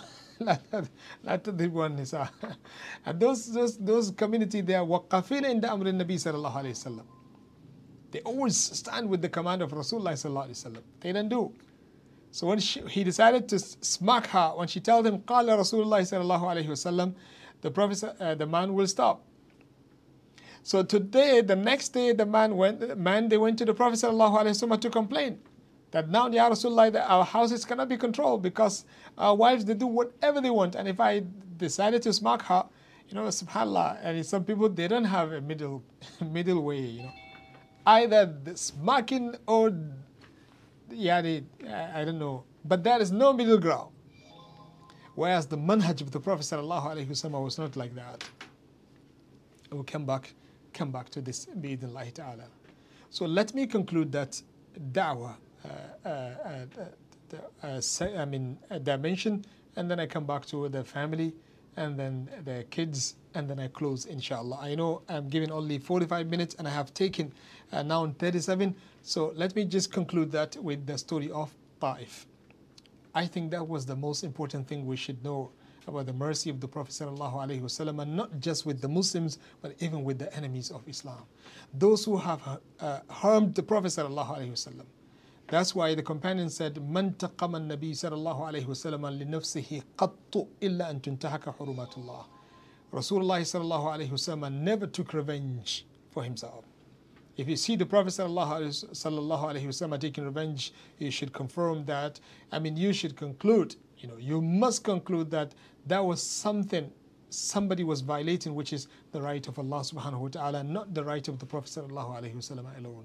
And those those those community, they are waqafina in the amr nabi sallallahu alayhi wasallam. They always stand with the command of Rasulullah sallallahu alaihi wasallam. They don't do. So when she, he decided to smack her, when she told him, "Qala Rasulullah sallallahu alaihi wasallam," the Prophet, uh, the man will stop. So today, the next day, the man went. Man, they went to the Prophet sallallahu alaihi wasallam to complain that now, Ya Rasulullah, that our houses cannot be controlled because our wives, they do whatever they want. And if I decided to smack her, you know, subhanallah, and some people, they don't have a middle middle way, you know. Either the smacking or, yeah, they, I don't know. But there is no middle ground. Whereas the manhaj of the Prophet sallallahu alaihi wasallam was not like that. We'll come back, come back to this, bi'idhnillahi ta'ala. So let me conclude that da'wah, uh, uh, uh, uh, I mean, a dimension, and then I come back to the family, and then the kids, and then I close, inshallah. I know I'm giving only forty-five minutes, and I have taken uh, now thirty-seven. So let me just conclude that with the story of Ta'if. I think that was the most important thing we should know about the mercy of the Prophet sallallahu alaihi wasallam, and not just with the Muslims, but even with the enemies of Islam, those who have uh, harmed the Prophet sallallahu alaihi wasallam. That's why the companion said, "Man taqama an-nabi sallallahu alaihi wasallam li nafsihi qattu illa an tuntahaka hurumatullah." Rasulullah sallallahu alaihi wasallam never took revenge for himself. If you see the Prophet sallallahu alaihi wasallam taking revenge, you should confirm that. I mean, you should conclude. You know, you must conclude that that was something somebody was violating, which is the right of Allah subhanahu wa ta'ala, not the right of the Prophet sallallahu alaihi wasallam alone.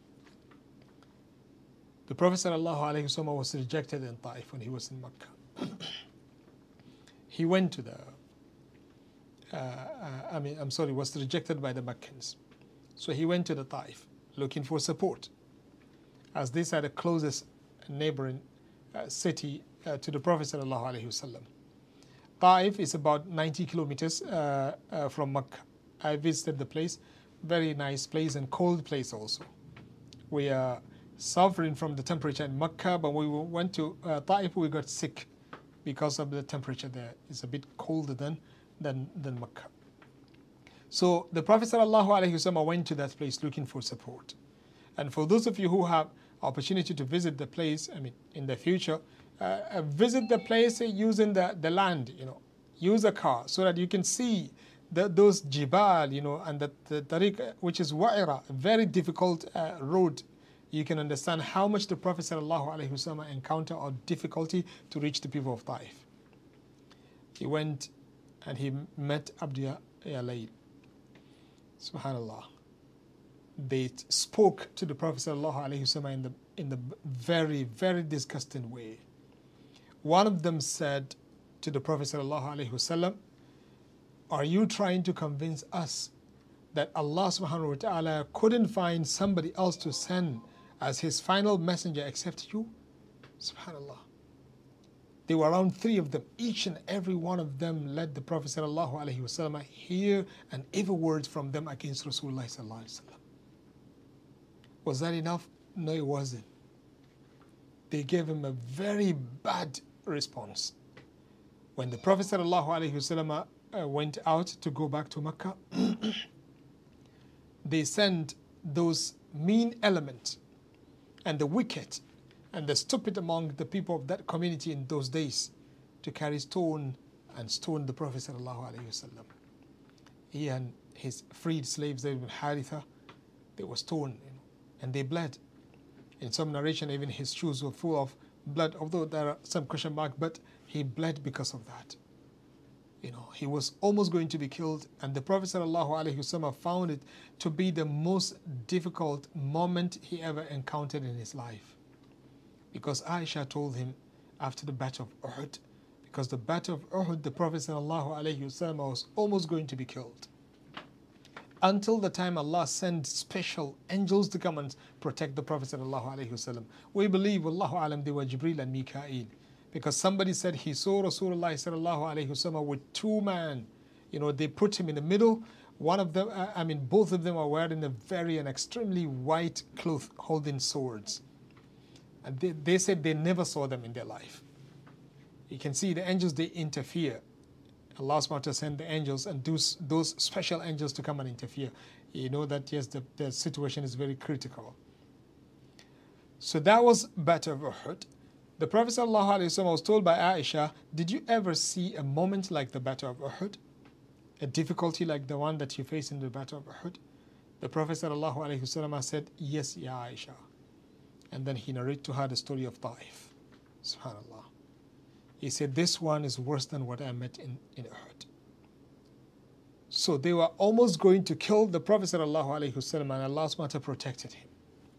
The Prophet sallallahu alaihi wasallam was rejected in Ta'if when he was in Mecca. He went to the, uh, uh, I mean, I'm sorry, was rejected by the Meccans. So he went to the Ta'if looking for support, as these are the closest neighboring uh, city uh, to the Prophet sallallahu alaihi wasallam. Ta'if is about ninety kilometers uh, uh, from Mecca. I visited the place, very nice place and cold place also. We are suffering from the temperature in Mecca, but we went to uh, Ta'if, we got sick because of the temperature there. It's a bit colder than, than, than Mecca. So the Prophet sallallahu alaihi wasallam went to that place looking for support. And for those of you who have opportunity to visit the place, I mean, in the future, uh, visit the place using the, the land, you know, use a car so that you can see the, those jibal, you know, and the, the tariq, which is wa'ira, a very difficult uh, road. You can understand how much the Prophet sallallahu alaihi wasallam encountered or difficulty to reach the people of Ta'if. He went and he met Abdu Yalayl. Subhanallah. they spoke to the Prophet ﷺ in the, in the very, very disgusting way. One of them said to the Prophet ﷺ, are you trying to convince us that Allah subhanahu wa ta'ala couldn't find somebody else to send as his final messenger except you? Subhanallah. There were around three of them. Each and every one of them let the Prophet ﷺ hear an evil word from them against Rasulullah sallallahu alaihi wasallam. Was that enough? No, it wasn't. They gave him a very bad response. When the Prophet ﷺ uh, went out to go back to Mecca, they sent those mean elements and the wicked and the stupid among the people of that community in those days to carry stone and stone the Prophet ﷺ. He and his freed slaves, Zayd ibn Haritha, they were stoned, you know, and they bled. In some narration, even his shoes were full of blood, although there are some question marks, but he bled because of that. You know, he was almost going to be killed, and the Prophet ﷺ found it to be the most difficult moment he ever encountered in his life. Because Aisha told him after the Battle of Uhud, because the Battle of Uhud, the Prophet ﷺ was almost going to be killed. Until the time Allah sent special angels to come and protect the Prophet ﷺ. We believe, Wallahu alam, they were Jibreel and Mikael. Because somebody said he saw Rasulullah sallallahu alayhi wasallam with two men. You know, they put him in the middle. One of them, I mean, both of them are wearing a very and extremely white cloth holding swords. And they, they said they never saw them in their life. You can see the angels, they interfere. Allah subhanahu wa ta'ala sent the angels and those, those special angels to come and interfere. You know that, yes, the, the situation is very critical. So that was Battle of Uhud. The Prophet ﷺ was told by Aisha, did you ever see a moment like the Battle of Uhud? A difficulty like the one that you faced in the Battle of Uhud? The Prophet ﷺ said, yes, Ya Aisha. And then he narrated to her the story of Taif. SubhanAllah. He said, this one is worse than what I met in, in Uhud. So they were almost going to kill the Prophet ﷺ, and Allah subhanahu wa ta'ala protected him.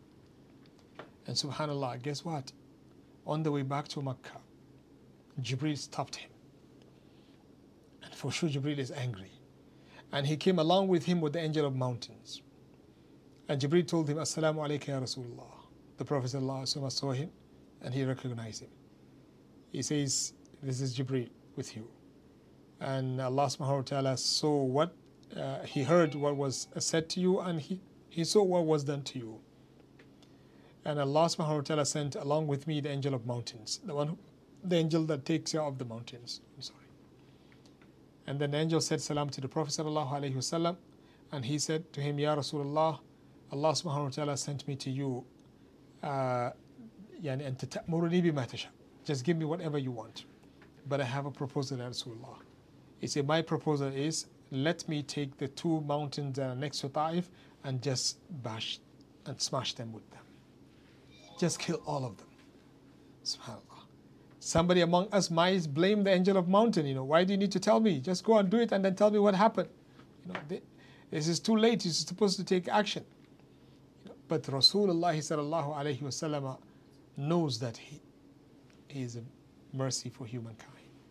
And SubhanAllah, guess what? On the way back to Mecca, Jibreel stopped him. And for sure Jibreel is angry. And he came along with him with the angel of mountains. And Jibreel told him, Assalamu alayka ya Rasulullah. The Prophet ﷺ saw him and he recognized him. He says, this is Jibreel with you. And Allah subhanahu wa ta'ala saw what, uh, he heard what was said to you, and he, he saw what was done to you. And Allah subhanahu wa ta'ala sent along with me the angel of mountains, the one, the angel that takes care of the mountains. I'm sorry. And then the angel said salam to the Prophet sallallahu alaihi wasallam, and he said to him, Ya Rasulullah, Allah subhanahu wa ta'ala sent me to you, uh, يعني أنت تأمرني بما تشاء. Just give me whatever you want. But I have a proposal, Ya Rasulullah. He said, my proposal is, let me take the two mountains that are next to Taif and just bash and smash them with them. Just kill all of them. SubhanAllah. Somebody among us might blame the angel of mountain. You know, why do you need to tell me? Just go and do it and then tell me what happened. You know, they, this is too late. You're supposed to take action. You know, but Rasulullah sallallahu alaihi wasallam knows that he, he is a mercy for humankind.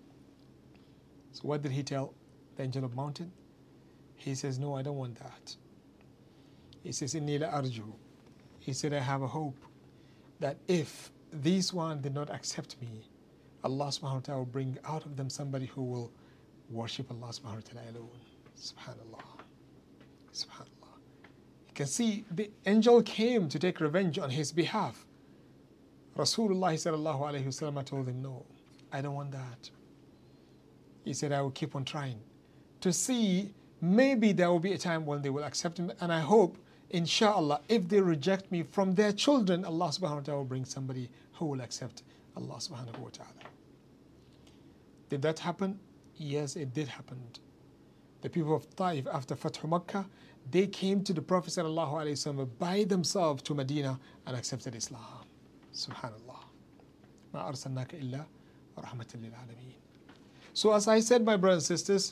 So what did he tell the angel of mountain? He says, no, I don't want that. He says, Inni la arju. He said, I have a hope that if these one did not accept me, Allah subhanahu wa ta'ala will bring out of them somebody who will worship Allah subhanahu wa ta'ala alone. Subhanallah. Subhanallah. You can see the angel came to take revenge on his behalf. Rasulullah sallallahu alayhi wa sallam told him, no, I don't want that. He said, I will keep on trying to see, maybe there will be a time when they will accept him, and I hope, inshallah, if they reject me from their children, Allah subhanahu wa ta'ala will bring somebody who will accept Allah subhanahu wa ta'ala. Did that happen? Yes, it did happen. The people of Taif, after Fathu Makkah, they came to the Prophet sallallahu alayhi wa sallam by themselves to Medina and accepted Islam. Subhanallah. Ma arsalnaka illa rahmatan lil alameen. So as I said, my brothers and sisters,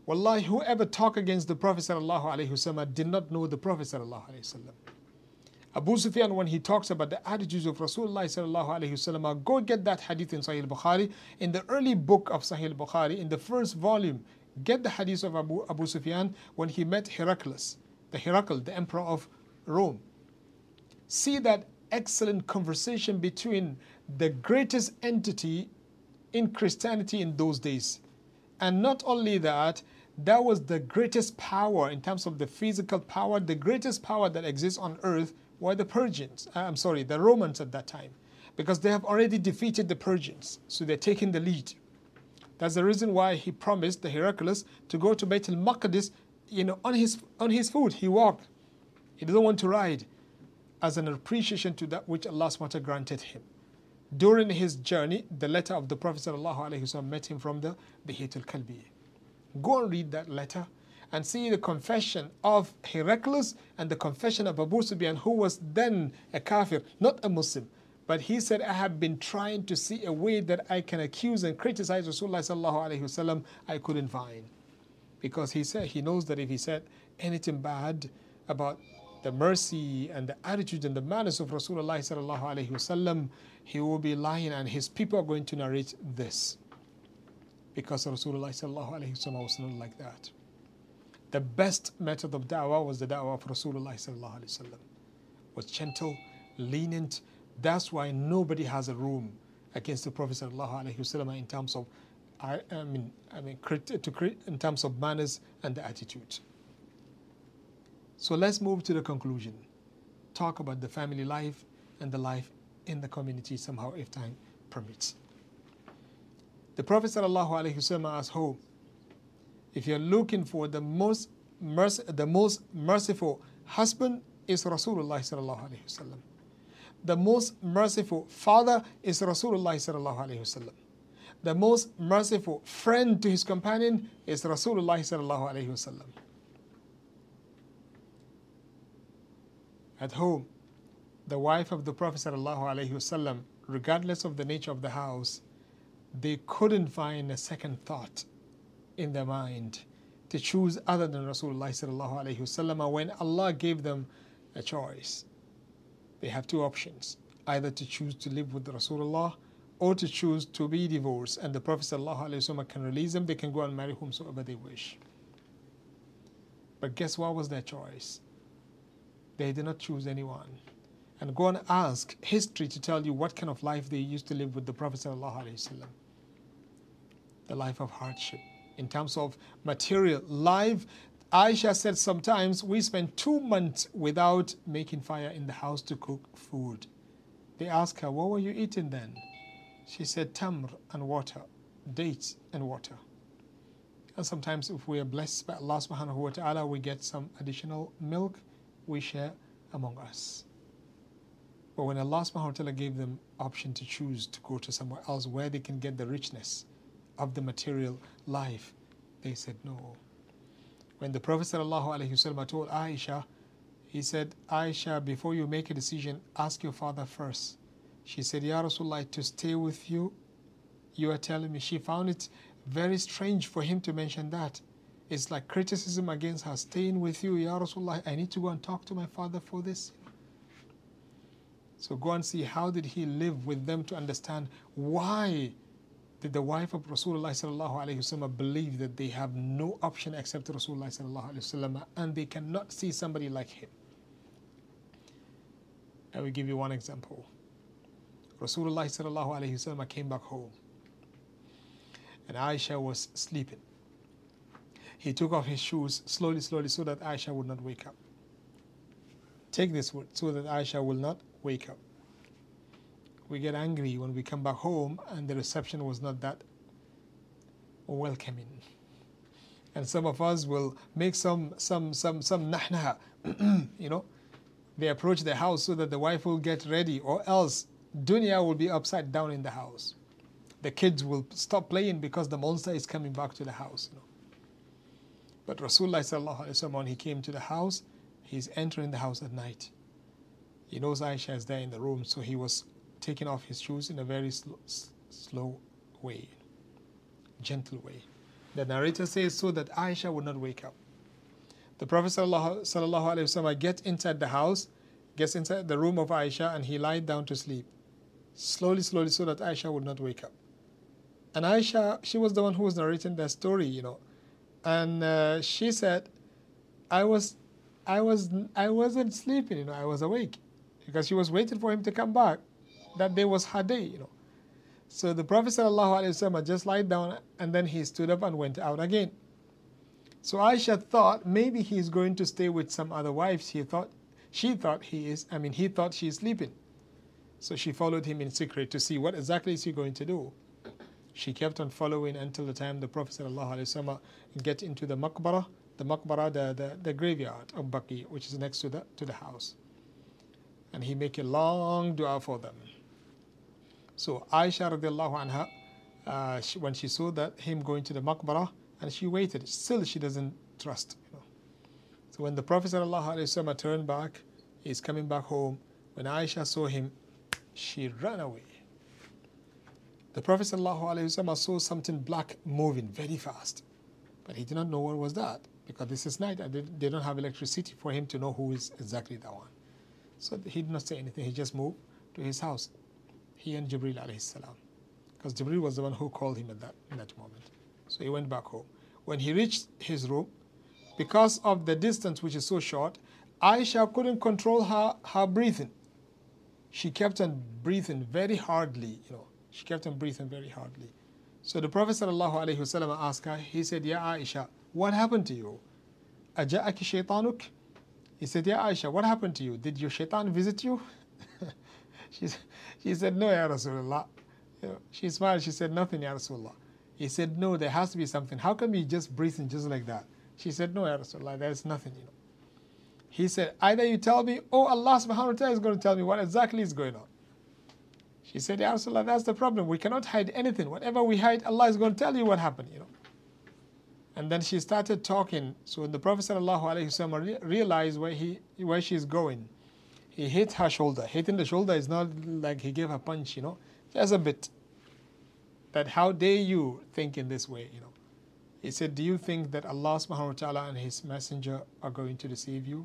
Wallahi, whoever talk against the Prophet sallallahu alaihi wasallam did not know the Prophet sallallahu alaihi wasallam. Abu Sufyan, when he talks about the attitudes of Rasulullah sallallahu alaihi wasallam, go get that hadith in Sahih al-Bukhari, in the early book of Sahih al-Bukhari, in the first volume. Get the hadith of Abu, Abu Sufyan when he met Heraclius, the Heracl, the emperor of Rome. See that excellent conversation between the greatest entity in Christianity in those days. And not only that, that was the greatest power in terms of the physical power, the greatest power that exists on earth were the Persians, I'm sorry, the Romans at that time, because they have already defeated the Persians, so they're taking the lead. That's the reason why he promised the Heraclius to go to Bayt al-Maqdis, you know, on his, on his foot. He walked. He doesn't want to ride, as an appreciation to that which Allah subhanahu wa ta'ala granted him. During his journey, the letter of the Prophet sallallahu alaihi wasallam met him from the Dihiyat al-Kalbi. Go and read that letter and see the confession of Heraclius and the confession of Abu Sufyan, who was then a kafir, not a Muslim. But he said, I have been trying to see a way that I can accuse and criticize Rasulullah sallallahu alaihi wasallam. I couldn't find. Because he said, he knows that if he said anything bad about the mercy and the attitude and the manners of Rasulullah sallallahu alaihi wasallam, he will be lying, and his people are going to narrate this. Because Rasulullah sallallahu alaihi wasallam was not like that. The best method of da'wah was the da'wah of Rasulullah sallallahu alaihi wasallam. Was gentle, lenient. That's why nobody has a room against the Prophet sallallahu alaihi wasallam in terms of, I, I mean, I mean, to in terms of manners and the attitude. So let's move to the conclusion. Talk about the family life and the life in the community somehow, if time permits. The Prophet sallallahu alaihi wasallam asked, "Ho, if you're looking for the most merc the most merciful husband is Rasulullah sallallahu alaihi wasallam. The most merciful father is Rasulullah sallallahu alaihi wasallam. The most merciful friend to his companion is Rasulullah sallallahu alaihi wasallam." At home, the wife of the Prophet sallallahu alaihi wasallam, regardless of the nature of the house, they couldn't find a second thought in their mind to choose other than Rasulullah sallallahu alaihi wasallam. When Allah gave them a choice, they have two options: either to choose to live with Rasulullah or to choose to be divorced, and the Prophet sallallahu alaihi wasallam can release them. They can go and marry whomsoever they wish. But guess what was their choice? They did not choose anyone. And go and ask history to tell you what kind of life they used to live with the Prophet sallallahu alaihi wasallam. The life of hardship. In terms of material life, Aisha said sometimes we spent two months without making fire in the house to cook food. They asked her, what were you eating then? She said, tamr and water, dates and water. And sometimes if we are blessed by Allah subhanahu wa ta'ala, we get some additional milk, we share among us. But when Allah subhanahu wa ta'ala gave them option to choose to go to somewhere else where they can get the richness of the material life, they said no. When the Prophet sallallahu alaihi wasallam told Aisha, he said, Aisha, before you make a decision, ask your father first. She said, Ya Rasulullah, to stay with you, you are telling me. She found it very strange for him to mention that. It's like criticism against her. Staying with you, Ya Rasulullah, I need to go and talk to my father for this. So go and see how did he live with them to understand why did the wife of Rasulullah sallallahu alaihi wasallam believe that they have no option except Rasulullah sallallahu alaihi wasallam, and they cannot see somebody like him. I will give you one example. Rasulullah sallallahu alaihi wasallam came back home, and Aisha was sleeping. He took off his shoes slowly, slowly, so that Aisha would not wake up. Take this word, so that Aisha will not wake up. We get angry when we come back home and the reception was not that welcoming. And some of us will make some some some some nahnaha, you know. They approach the house so that the wife will get ready, or else dunya will be upside down in the house. The kids will stop playing because the monster is coming back to the house. You know. But Rasulullah sallallahu alaihi wasallam, when he came to the house, he's entering the house at night. He knows Aisha is there in the room, so he was taking off his shoes in a very slow, slow way, gentle way. The narrator says so that Aisha would not wake up. The Prophet sallallahu alaihi wasallam gets inside the house, gets inside the room of Aisha, and he lied down to sleep. Slowly, slowly, so that Aisha would not wake up. And Aisha, she was the one who was narrating that story, you know. And uh, she said, I was, I was, I wasn't sleeping, you know, I was awake. Because she was waiting for him to come back. That day was her day, you know. So the Prophet ﷺ just lied down, and then he stood up and went out again. So Aisha thought maybe he's going to stay with some other wives. He thought, she thought he is, I mean, he thought she's sleeping. So she followed him in secret to see what exactly is he going to do. She kept on following until the time the Prophet ﷺ get into the maqbara, the maqbara, the, the, the graveyard of Baqi, which is next to the, to the house. And he make a long dua for them. So Aisha radiallahu anha, uh, she, when she saw that him going to the maqbara, and she waited, still she doesn't trust. You know. So when the Prophet ﷺ turned back, he's coming back home. When Aisha saw him, she ran away. The Prophet ﷺ saw something black moving very fast, but he did not know what was that, because this is night and they don't have electricity for him to know who is exactly that one. So he did not say anything. He just moved to his house, he and Jibril alayhi salam, because Jibril was the one who called him at that, in that moment. So he went back home. When he reached his room, because of the distance which is so short, Aisha couldn't control her, her breathing. She kept on breathing very hardly, you know. She kept on breathing very hardly. So the Prophet ﷺ asked her, he said, Ya Aisha, what happened to you? Aja'aki shaytanuk? He said, Ya Aisha, what happened to you? Did your shaitan visit you? she, she said, no, Ya Rasulullah. You know, she smiled, she said, nothing, Ya Rasulullah. He said, no, there has to be something. How come you just breathing just like that? She said, no, Ya Rasulullah, there's nothing, you know. He said, either you tell me, or Allah subhanahu wa ta'ala is going to tell me what exactly is going on. She said, Ya Rasulullah, that's the problem. We cannot hide anything. Whatever we hide, Allah is going to tell you what happened, you know. And then she started talking. So when the Prophet ﷺ realized where he where she's going, he hit her shoulder. Hitting the shoulder is not like he gave her a punch, you know, just a bit. That how dare you think in this way, you know. He said, do you think that Allah subhanahu wa ta'ala and His Messenger are going to deceive you?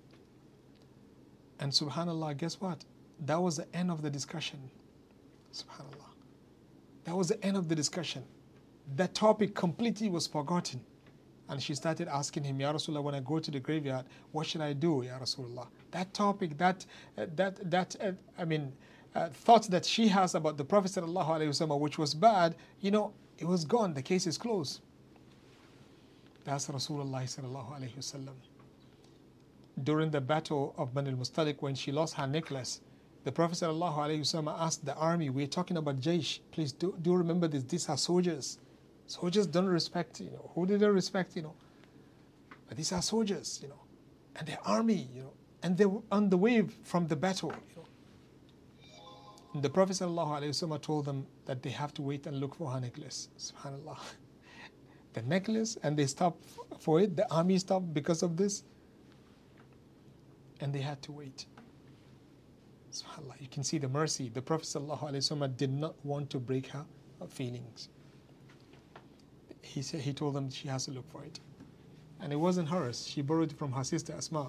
And subhanallah, guess what? That was the end of the discussion. Subhanallah. That was the end of the discussion. That topic completely was forgotten. And she started asking him, Ya Rasulullah, when I go to the graveyard, what should I do, Ya Rasulullah? That topic, that, uh, that, that uh, I mean, uh, thoughts that she has about the Prophet sallallahu alaihi wasallam, which was bad, you know, it was gone. The case is closed. That's Rasulullah sallallahu alaihi wasallam. During the battle of Bani al-Mustalik, when she lost her necklace, the Prophet ﷺ asked the army, we're talking about Jaish, please do, do remember this, these are soldiers. Soldiers don't respect, you know, who do they respect, you know? But these are soldiers, you know, and the army, you know, and they were on the way from the battle, you know. And the Prophet ﷺ told them that they have to wait and look for her necklace, subhanAllah. The necklace, and they stopped for it, the army stopped because of this, and they had to wait. SubhanAllah, you can see the mercy. The Prophet ﷺ did not want to break her feelings. He said, he told them she has to look for it. And it wasn't hers. She borrowed it from her sister Asma.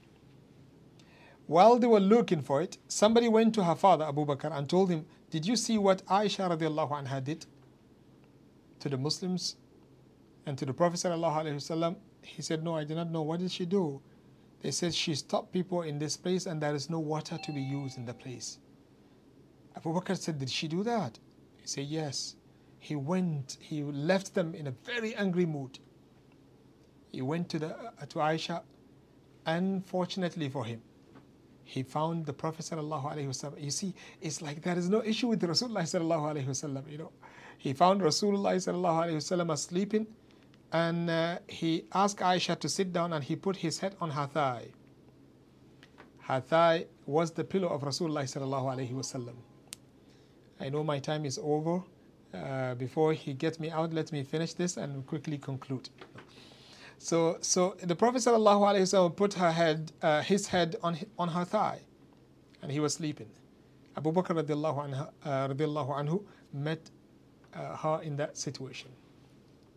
While they were looking for it, somebody went to her father Abu Bakr and told him, did you see what Aisha radiallahu anha did to the Muslims and to the Prophet ﷺ? He said, no, I did not know. What did she do? They said she stopped people in this place and there is no water to be used in the place. Abu Bakr said, did she do that? He said, yes. He went, he left them in a very angry mood. He went to, the, uh, to Aisha. Unfortunately for him, he found the Prophet sallallahu alaihi wasallam. You see, it's like there is no issue with Rasulullah sallallahu alaihi wasallam, you know. He found Rasulullah sallallahu alaihi wasallam sleeping. And uh, he asked Aisha to sit down and he put his head on her thigh. Her thigh was the pillow of Rasulullah sallallahu alaihi wasallam. I know my time is over. Uh, before he gets me out, let me finish this and quickly conclude. So, so the Prophet sallallahu alaihi wasallam put her head, uh, his head on on her thigh, and he was sleeping. Abu Bakr radiallahu anhu, uh, radiallahu anhu met uh, her in that situation.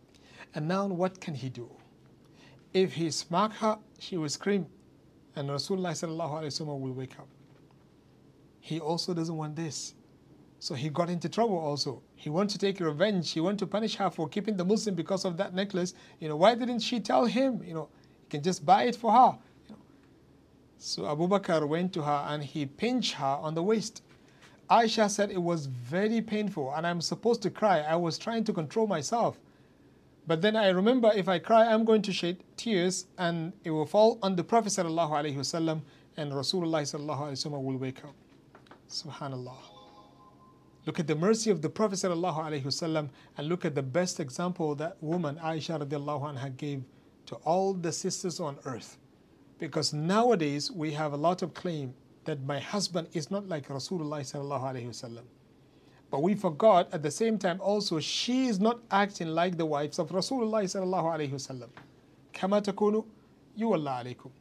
And now what can he do? If he smack her, she will scream, and Rasulullah sallallahu alaihi wasallam will wake up. He also doesn't want this. So he got into trouble also. He wanted to take revenge. He wanted to punish her for keeping the Muslim because of that necklace. You know, why didn't she tell him? You know, he can just buy it for her. You know. So Abu Bakr went to her and he pinched her on the waist. Aisha said it was very painful and I'm supposed to cry. I was trying to control myself. But then I remember if I cry, I'm going to shed tears and it will fall on the Prophet sallallahu alaihi wasallam and Rasulullah sallallahu alaihi wasallam will wake up. Subhanallah. Look at the mercy of the Prophet sallallahu alaihi wasallam and look at the best example that woman Aisha radiallahu anha gave to all the sisters on earth. Because nowadays we have a lot of claim that my husband is not like Rasulullah sallallahu alaihi wasallam. But we forgot at the same time also she is not acting like the wives of Rasulullah sallallahu alaihi wasallam. Kama takunu yuwalla alaykum.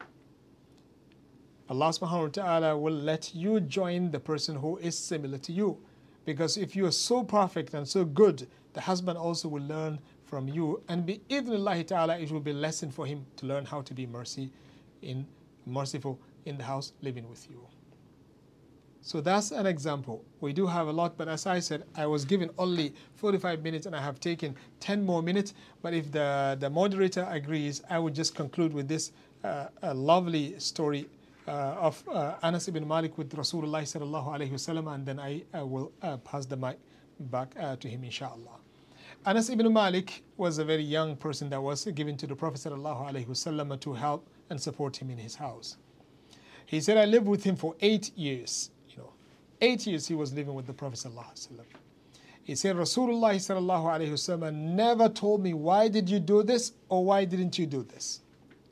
Allah subhanahu wa ta'ala will let you join the person who is similar to you. Because if you are so perfect and so good, the husband also will learn from you. And bi-idhnillahi ta'ala, it will be a lesson for him to learn how to be mercy in, merciful in the house living with you. So that's an example. We do have a lot, but as I said, I was given only forty-five minutes and I have taken ten more minutes. But if the, the moderator agrees, I would just conclude with this uh, a lovely story Uh, of uh, Anas ibn Malik with Rasulullah sallallahu alaihi wasallam, and then I uh, will uh, pass the mic back uh, to him, inshallah. Anas ibn Malik was a very young person that was given to the Prophet sallallahu alaihi wasallam to help and support him in his house. He said, I lived with him for eight years. You know, eight years he was living with the Prophet sallallahu alaihi wasallam. He said, Rasulullah sallallahu alaihi wasallam never told me, why did you do this or why didn't you do this?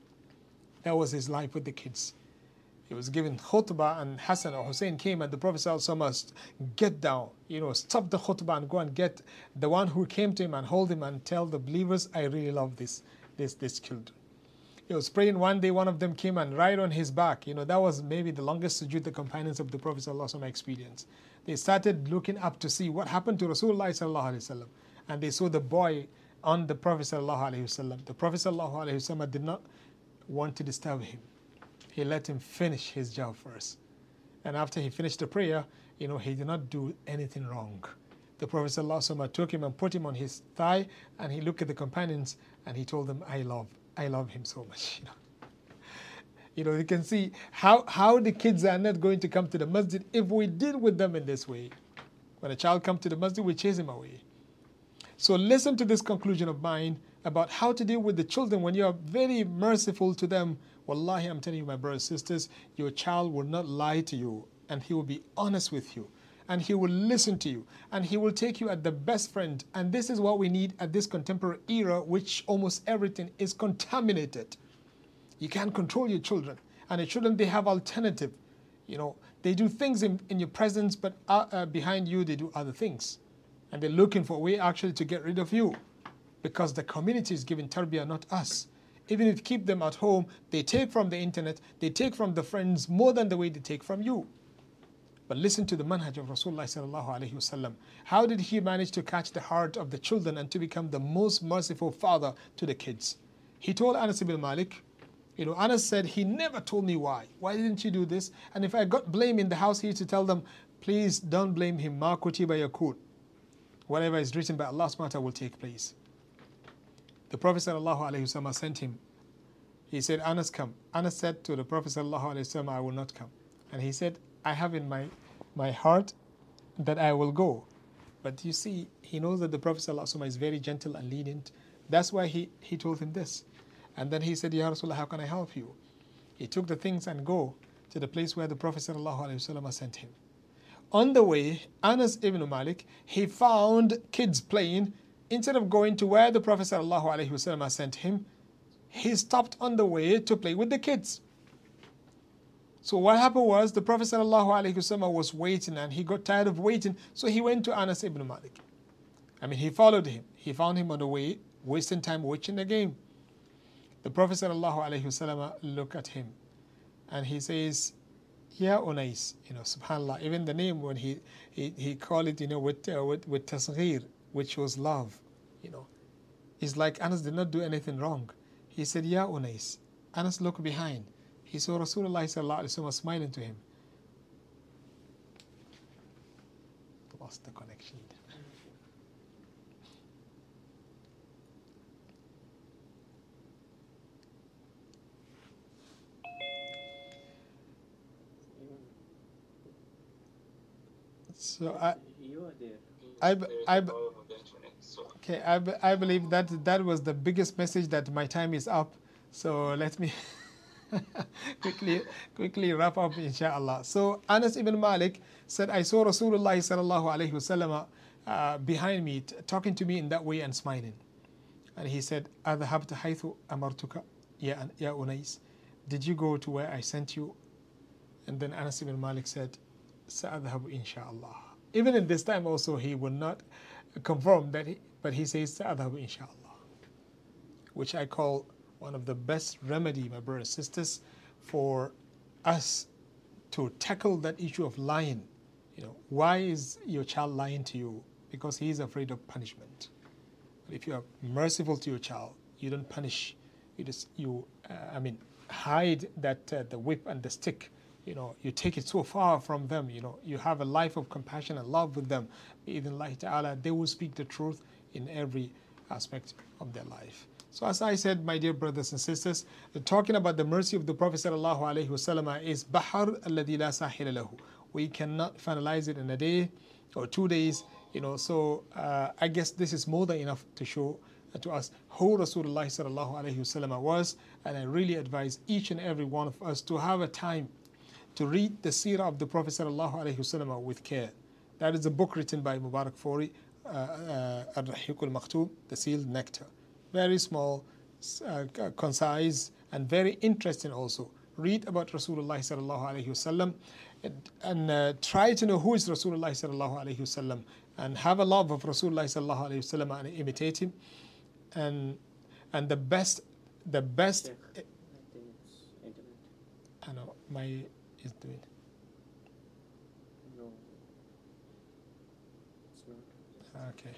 That was his life with the kids. He was given khutbah and Hassan or Hussein came and the Prophet ﷺ must get down, you know, stop the khutbah and go and get the one who came to him and hold him and tell the believers, I really love this, this, this children. He was praying one day, one of them came and right on his back. You know, that was maybe the longest sujood the companions of the Prophet ﷺ experienced. They started looking up to see what happened to Rasulullah sallallahu alaihi wasallam, and they saw the boy on the Prophet sallallahu alaihi wasallam. The Prophet sallallahu alaihi wasallam did not want to disturb him. He let him finish his job first. And after he finished the prayer, you know, he did not do anything wrong. The Prophet ﷺ took him and put him on his thigh, and he looked at the companions and he told them, I love, I love him so much. You know, you know, you can see how, how the kids are not going to come to the masjid if we deal with them in this way. When a child comes to the masjid, we chase him away. So listen to this conclusion of mine about how to deal with the children when you are very merciful to them. Wallahi, I'm telling you, my brothers and sisters, your child will not lie to you, and he will be honest with you, and he will listen to you, and he will take you as the best friend. And this is what we need at this contemporary era, which almost everything is contaminated. You can't control your children, and the children, they have alternative. You know, they do things in, in your presence, but uh, uh, behind you, they do other things. And they're looking for a way actually to get rid of you, because the community is giving tarbiyah, not us. Even if you keep them at home, they take from the internet, they take from the friends more than the way they take from you. But listen to the manhaj of Rasulullah sallallahu alaihi wasallam. How did he manage to catch the heart of the children and to become the most merciful father to the kids? He told Anas ibn Malik, you know, Anas said, he never told me why. Why didn't you do this? And if I got blame in the house, he used to tell them, please don't blame him. Ma kutiba yakun. Whatever is written by Allah subhanahu wa ta'ala will take place. The Prophet sallallahu alaihi wasallam sent him. He said, Anas, come. Anas said to the Prophet sallallahu alaihi wasallam, I will not come. And he said, I have in my, my heart that I will go. But you see, he knows that the Prophet sallallahu alaihi wasallam is very gentle and lenient. That's why he, he told him this. And then he said, Ya Rasulullah, how can I help you? He took the things and go to the place where the Prophet sallallahu alaihi wasallam sent him. On the way, Anas ibn Malik, he found kids playing. Instead of going to where the Prophet ﷺ sent him, he stopped on the way to play with the kids. So what happened was the Prophet ﷺ was waiting and he got tired of waiting, so he went to Anas ibn Malik. I mean, he followed him. He found him on the way, wasting time watching the game. The Prophet ﷺ looked at him and he says, Ya Unais, you know, subhanAllah, even the name when he, he, he called it, you know, with, uh, with, with tasghir, which was love, you know. It's like Anas did not do anything wrong. He said, Ya Unais. Anas looked behind. He saw Rasulullah sallallahu alaihi wasallam smiling to him. Lost the connection. So I, I, I, okay, I, I believe that that was the biggest message that my time is up. So let me quickly quickly wrap up, inshallah. So Anas ibn Malik said, I saw Rasulullah sallallahu alaihi wasallam uh, behind me, t- talking to me in that way and smiling. And he said, أذهبت حيث أمرتك يا يا أنيس. Did you go to where I sent you? And then Anas ibn Malik said, سأذهب إن شاء الله. Even in this time also he would not confirm that, he, but he says سأذهب إن شاء الله, which I call one of the best remedy, my brothers and sisters, for us to tackle that issue of lying. You know, why is your child lying to you? Because he is afraid of punishment. But if you are merciful to your child, you don't punish. You just you, uh, I mean, hide that uh, the whip and the stick. You know, you take it so far from them. You know, you have a life of compassion and love with them. Bi'idhnillahi ta'ala, they will speak the truth in every aspect of their life. So as I said, my dear brothers and sisters, talking about the mercy of the Prophet sallallahu alaihi wasallam is bahar alladhi la sahila lahu. We cannot finalize it in a day or two days. You know, so uh, I guess this is more than enough to show uh, to us who Rasulullah sallallahu alaihi wasallam was, and I really advise each and every one of us to have a time to read the seerah of the Prophet sallallahu alaihi wasallam with care. That is a book written by Mubarak Fori, uh, uh, Ar-Rahiq al-Maktoum, The Sealed Nectar. Very small, uh, concise, and very interesting also. Read about Rasulullah sallallahu alaihi wasallam, and, and uh, try to know who is Rasulullah sallallahu alaihi wasallam, and have a love of Rasulullah sallallahu alaihi wasallam and imitate him. And and the best, the best. Check. I think it's internet. I know my is doing. No, it's not. Okay.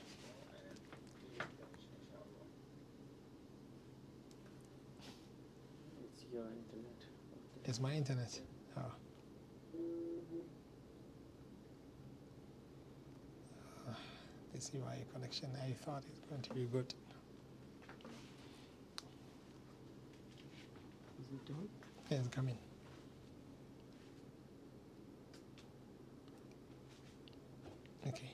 It's your internet. It's my internet. Oh. Uh, this is my connection. I thought it's going to be good. Is it doing? It's coming. Okay.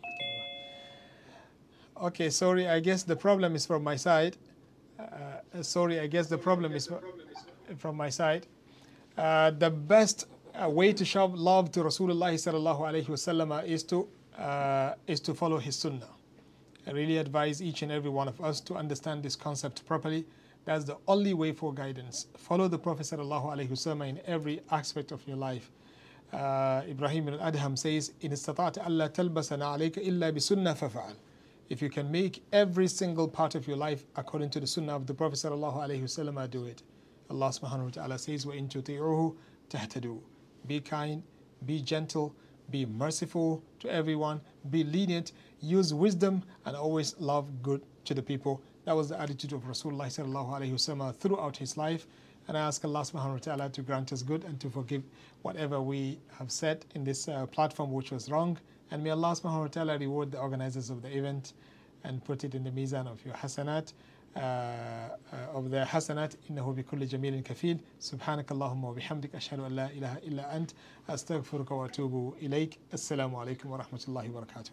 Okay, sorry, I guess the problem is from my side. Uh, sorry, I guess the problem is from my side. Uh, the best uh, way to show love to Rasulullah sallallahu alaihi wasallam is to uh, is to follow his sunnah. I really advise each and every one of us to understand this concept properly. That's the only way for guidance. Follow the Prophet sallallahu alaihi wasallam in every aspect of your life. Uh, Ibrahim al-Adham says, "In istata'ta alla talbasana alayka illa bi sunnah fafa'al." If you can make every single part of your life according to the sunnah of the Prophet sallallahu alaihi wasallam, do it. Allah subhanahu wa ta'ala says, وَإِن تُطِيعُوهُ تَهْتَدُوا. Be kind, be gentle, be merciful to everyone, be lenient, use wisdom, and always love good to the people. That was the attitude of Rasulullah sallallahu alaihi wasallam throughout his life. And I ask Allah subhanahu wa ta'ala to grant us good and to forgive whatever we have said in this uh, platform which was wrong. And may Allah subhanahu wa ta'ala reward the organizers of the event and put it in the mizan of your hasanat. Uh, uh, of the hasanat, innahu bi kulli jamilin kafil. Subhanak Allahumma wa bihamdik, ashhadu an la ilaha illa ant, astaghfiruka wa atubu ilayk. Assalamu alaikum wa rahmatullahi wa barakatuh.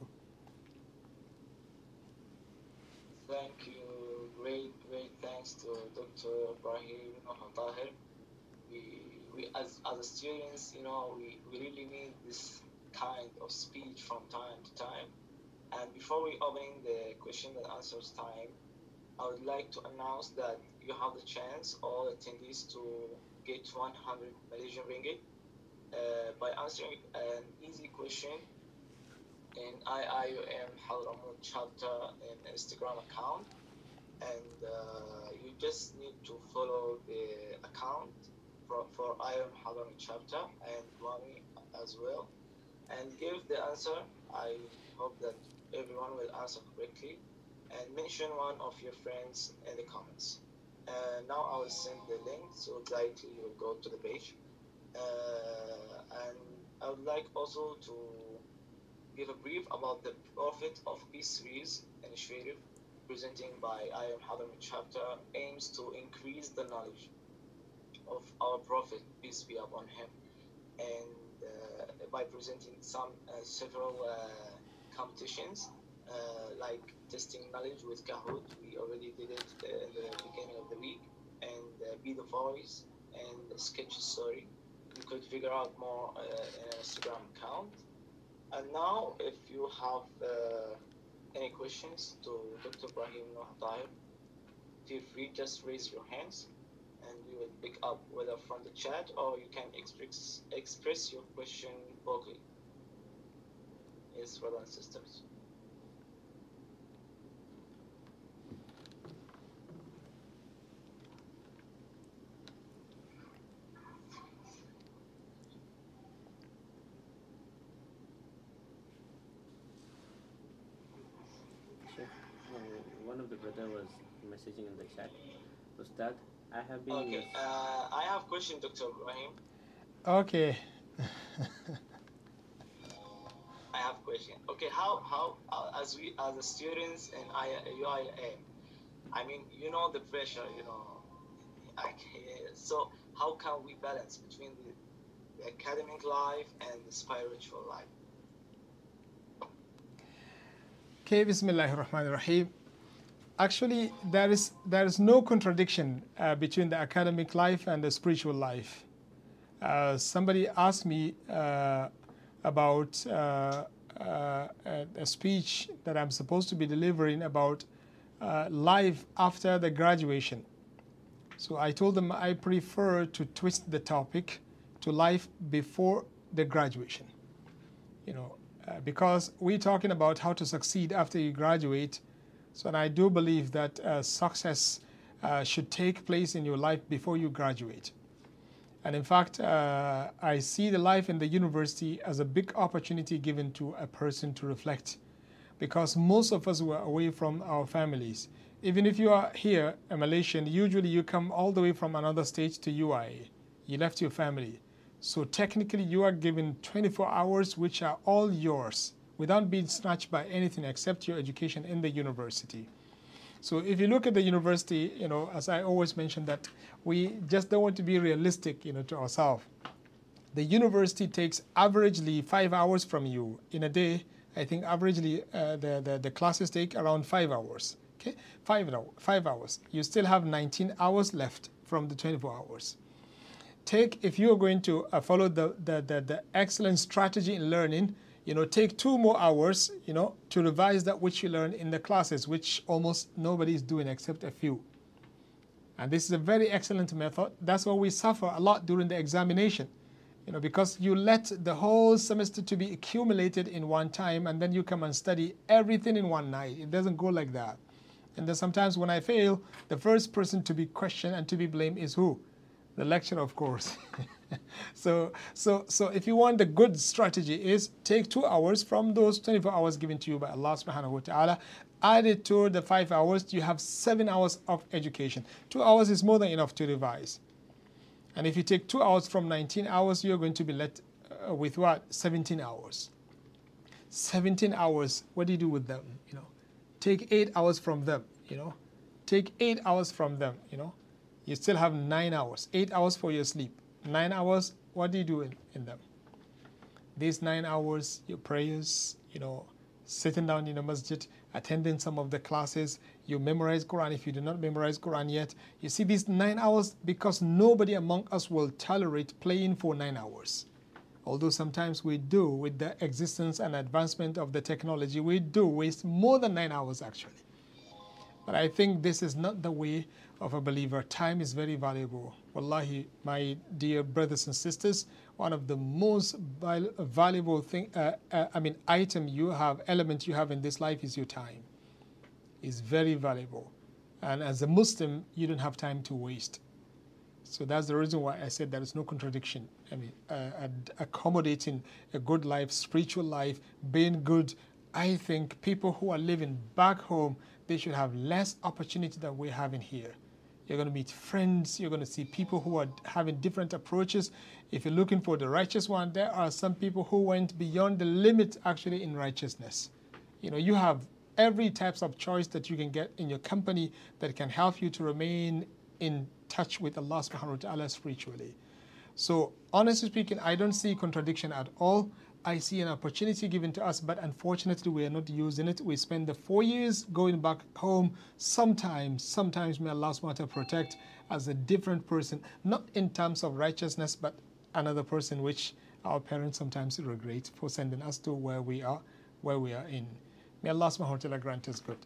Thank you. Great, great thanks to Doctor Ibrahim Tahir. We, we as, as students, you know, we, we really need this kind of speech from time to time. And before we open the question and answers time, I would like to announce that you have the chance, all attendees, to get one hundred Malaysian ringgit uh, by answering an easy question in I I U M Hadramaut chapter in Instagram account. And uh, you just need to follow the account for, for I I U M Hadramaut chapter and Wami as well, and give the answer. I hope that everyone will answer correctly. and mention one of your friends in the comments. Uh, now I will send the link, so directly you will go to the page. Uh, and I would like also to give a brief about the Prophet of Peace series initiative presenting by I Am Hadrami chapter aims to increase the knowledge of our Prophet, peace be upon him, and uh, by presenting some uh, several uh, competitions uh, like testing knowledge with Kahoot. We already did it uh, in the beginning of the week, and uh, Be the Voice and Sketch Story. You could figure out more uh, in an Instagram account. And now, if you have uh, any questions to Doctor Ibrahim Noor Tahir, feel free, just raise your hands and we will pick up whether from the chat or you can express, express your question vocally. Yes, brothers and sisters. Sheikh, uh, one of the brother was messaging in the chat. Ustad, I have been. Okay, uh, I have question, Doctor Ibrahim. Okay. I have question. Okay, how how uh, as we as the students in U I A, I mean, you know the pressure, you know. I, so how can we balance between the, the academic life and the spiritual life? Okay, Bismillahir Rahmanir Rahim. Actually, there is there is no contradiction uh, between the academic life and the spiritual life. Uh, somebody asked me uh, about uh, uh, a, a speech that I'm supposed to be delivering about uh, life after the graduation. So I told them I prefer to twist the topic to life before the graduation. You know, uh, because we're talking about how to succeed after you graduate. So and I do believe that uh, success uh, should take place in your life before you graduate. And in fact, uh, I see the life in the university as a big opportunity given to a person to reflect, because most of us were away from our families. Even if you are here, a Malaysian, usually you come all the way from another state to U I A. You left your family. So technically you are given twenty-four hours which are all yours without being snatched by anything except your education in the university. So if you look at the university, you know, as I always mention that we just don't want to be realistic, you know, to ourselves. The university takes averagely five hours from you in a day. I think averagely uh, the, the, the classes take around five hours. Okay, five, hour, five hours. You still have nineteen hours left from the twenty-four hours. Take, if you are going to uh, follow the, the, the, the excellent strategy in learning, you know, take two more hours, you know, to revise that which you learn in the classes, which almost nobody is doing except a few. And this is a very excellent method. That's why we suffer a lot during the examination, you know, because you let the whole semester to be accumulated in one time and then you come and study everything in one night. It doesn't go like that. And then sometimes when I fail, the first person to be questioned and to be blamed is who? The lecturer, of course. so, so, so if you want the good strategy is take two hours from those twenty-four hours given to you by Allah subhanahu wa ta'ala, add it to the five hours, you have seven hours of education. Two hours is more than enough to revise. And if you take two hours from nineteen hours, you're going to be left uh, with what? seventeen hours. seventeen hours, what do you do with them? You know, take eight hours from them, you know, take eight hours from them, you know. You still have nine hours, eight hours for your sleep. Nine hours, what do you do in, in them? These nine hours, your prayers, you know, sitting down in a masjid, attending some of the classes, you memorize Quran if you do not memorize Quran yet. You see these nine hours because nobody among us will tolerate playing for nine hours. Although sometimes we do with the existence and advancement of the technology, we do waste more than nine hours actually. But I think this is not the way of a believer. Time is very valuable. Wallahi, my dear brothers and sisters, one of the most val valuable thing, uh, uh, I mean, item you have, element you have in this life is your time. It's very valuable. And as a Muslim, you don't have time to waste. So that's the reason why I said there is no contradiction. I mean, uh, accommodating a good life, spiritual life, being good I think people who are living back home, they should have less opportunity than we're having here. You're going to meet friends. You're going to see people who are having different approaches. If you're looking for the righteous one, there are some people who went beyond the limit actually in righteousness. You know, you have every types of choice that you can get in your company that can help you to remain in touch with Allah subhanahu wa ta'ala spiritually. So honestly speaking, I don't see contradiction at all. I see an opportunity given to us, but unfortunately we are not using it. We spend the four years going back home. Sometimes, sometimes may Allah subhanahu wa ta'ala protect as a different person, not in terms of righteousness, but another person which our parents sometimes regret for sending us to where we are, where we are in. May Allah subhanahu wa ta'ala grant us good.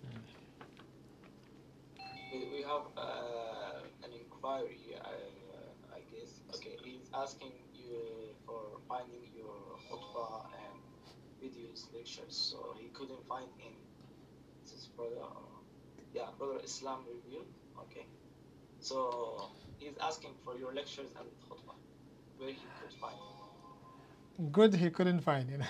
We, we have uh, an inquiry here, I, uh, I guess. Okay, he's asking you for finding your khutbah and videos, lectures, so he couldn't find in this brother, uh, yeah, brother Islam review. Okay, so he's asking for your lectures and khutbah, where he could find it. Good, he couldn't find it.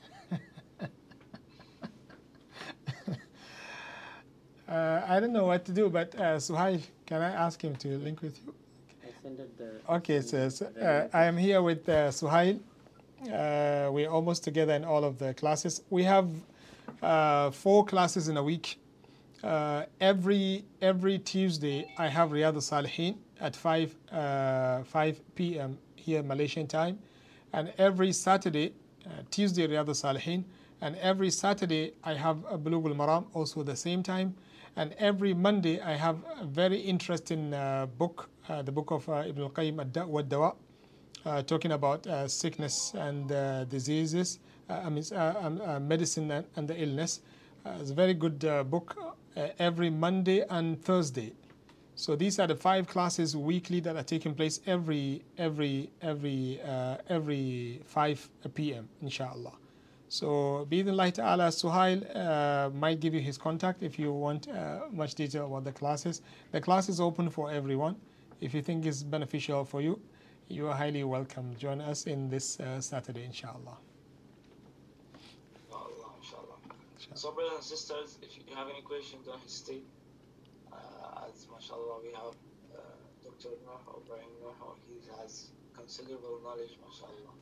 uh, I don't know what to do, but uh, Suhail, can I ask him to link with you? I sent it the. Okay, so uh, I am here with uh, Suhail. Uh, we're almost together in all of the classes. We have uh, four classes in a week. Uh, every every Tuesday, I have Riyadh al-Salihin at five uh, five p m here Malaysian time, and every Saturday, uh, Tuesday Riyadh al-Salihin, and every Saturday I have a Bulugh al-Maram also the same time, and every Monday I have a very interesting uh, book, uh, the book of uh, Ibn al-Qayyim ad-Da' wa ad-Dawa, uh, talking about uh, sickness and uh, diseases, uh, I mean uh, um, uh, medicine and, and the illness. Uh, it's a very good uh, book uh, every Monday and Thursday. So these are the five classes weekly that are taking place every every every uh, every five p m inshallah. So bi'idhnillahi ta'ala, Suhail uh, might give you his contact if you want uh, much detail about the classes. The class is open for everyone. If you think it's beneficial for you, you are highly welcome. Join us in this uh, Saturday, inshallah. Inshallah, inshallah. So, brothers and sisters, if you have any questions, don't hesitate. Uh, as mashallah, we have uh, Doctor Nuh, Ibrahim Nuh, he has considerable knowledge, mashallah.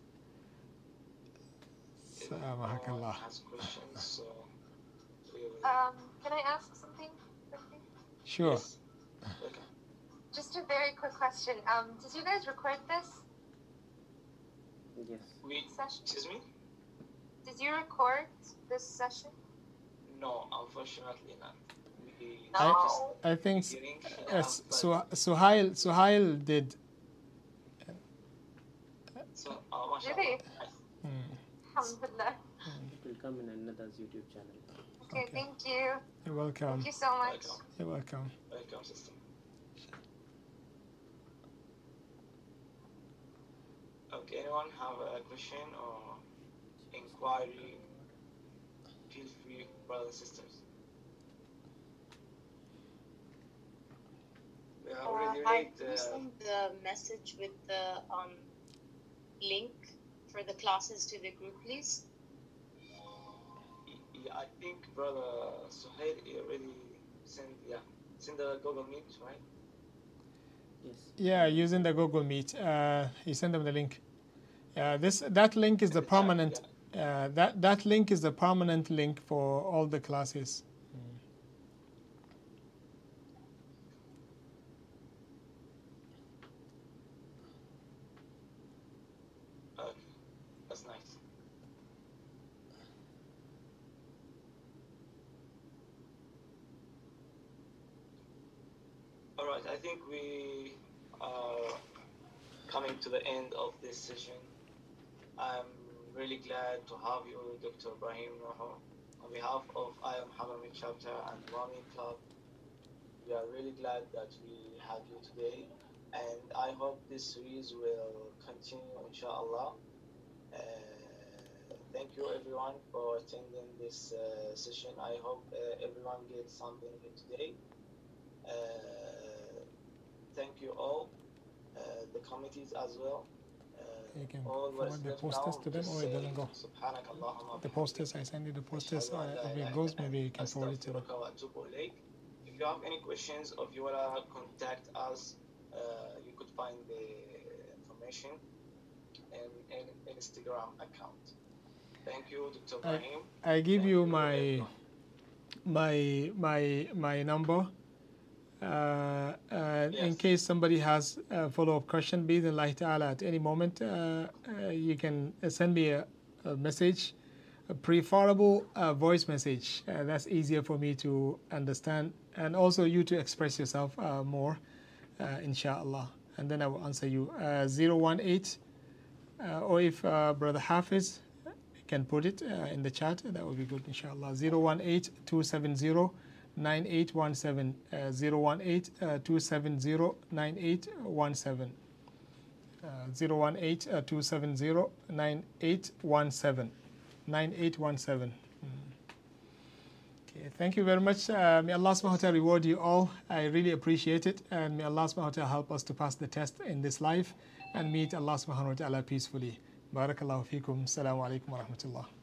If anyone Samahakallah. has questions, so we will. Um, can I ask something quickly? Sure. Yes. Okay. Just a very quick question. Um, did you guys record this Yes. We, session? excuse me? Did you record this session? No, unfortunately not. We I, just I think beginning, uh, uh, Su- but- Suhail, Suhail did. So, uh, mashallah. Really? Mm. Alhamdulillah. It will come in another's YouTube channel. Okay, Okay. thank you. You're welcome. Thank you so much. Welcome. You're welcome. Welcome, sister. Okay, anyone have a question or inquiry? Feel free, brothers and sisters. We have Uh, already I read uh, sent the message with the um, link for the classes to the group, please. yeah, I think brother Suhail already sent yeah sent the Google Meet, right? Yes. Yeah, using the Google Meet. Uh, you send them the link. Uh, this that link is the permanent. Uh, that that link is the permanent link for all the classes. Okay, that's nice. All right, I think we are coming to the end of this session. I'm really glad to have you, Doctor Ibrahim Nuh, on behalf of I Am Hamami Chapter and Rami Club. We are really glad that we have you today, and I hope this series will continue, inshallah. Uh, thank you, everyone, for attending this uh, session. I hope uh, everyone gets something today. Uh, thank you all, uh, the committees as well. Uh, You can all what is forward the left posters now, to them, just or it say doesn't go. Subhanakallahumma The posters, I send you the posters. Uh, if it goes, maybe you can forward it to them. Astaghfiruka wa atubu ilayk. If you have any questions or if you wanna contact us, uh, you could find the information in, in Instagram account. Thank you, Doctor I, Ibrahim. I give Thank you you, my everyone. my my my number. Uh, uh, In Yes. case somebody has a follow-up question, bi'idhnillahi ta'ala, at any moment, uh, uh, you can send me a, a message, a preferable uh, voice message. Uh, that's easier for me to understand, and also you to express yourself uh, more, uh, inshallah. And then I will answer you. Uh, zero one eight, uh, or if uh, Brother Hafiz can put it uh, in the chat, that would be good, inshallah. zero one eight, two seven zero, nine eight one seven, uh, zero one eight, two seven zero, nine eight one seven, uh, zero one eight, two seven zero, nine eight one seven, nine eight one seven. Okay, thank you very much. Uh, may Allah subhanahu wa ta'ala reward you all. I really appreciate it, and may Allah subhanahu wa ta'ala help us to pass the test in this life and meet Allah subhanahu wa ta'ala peacefully. Barakallahu feekum. Assalamu alaikum wa rahmatullah.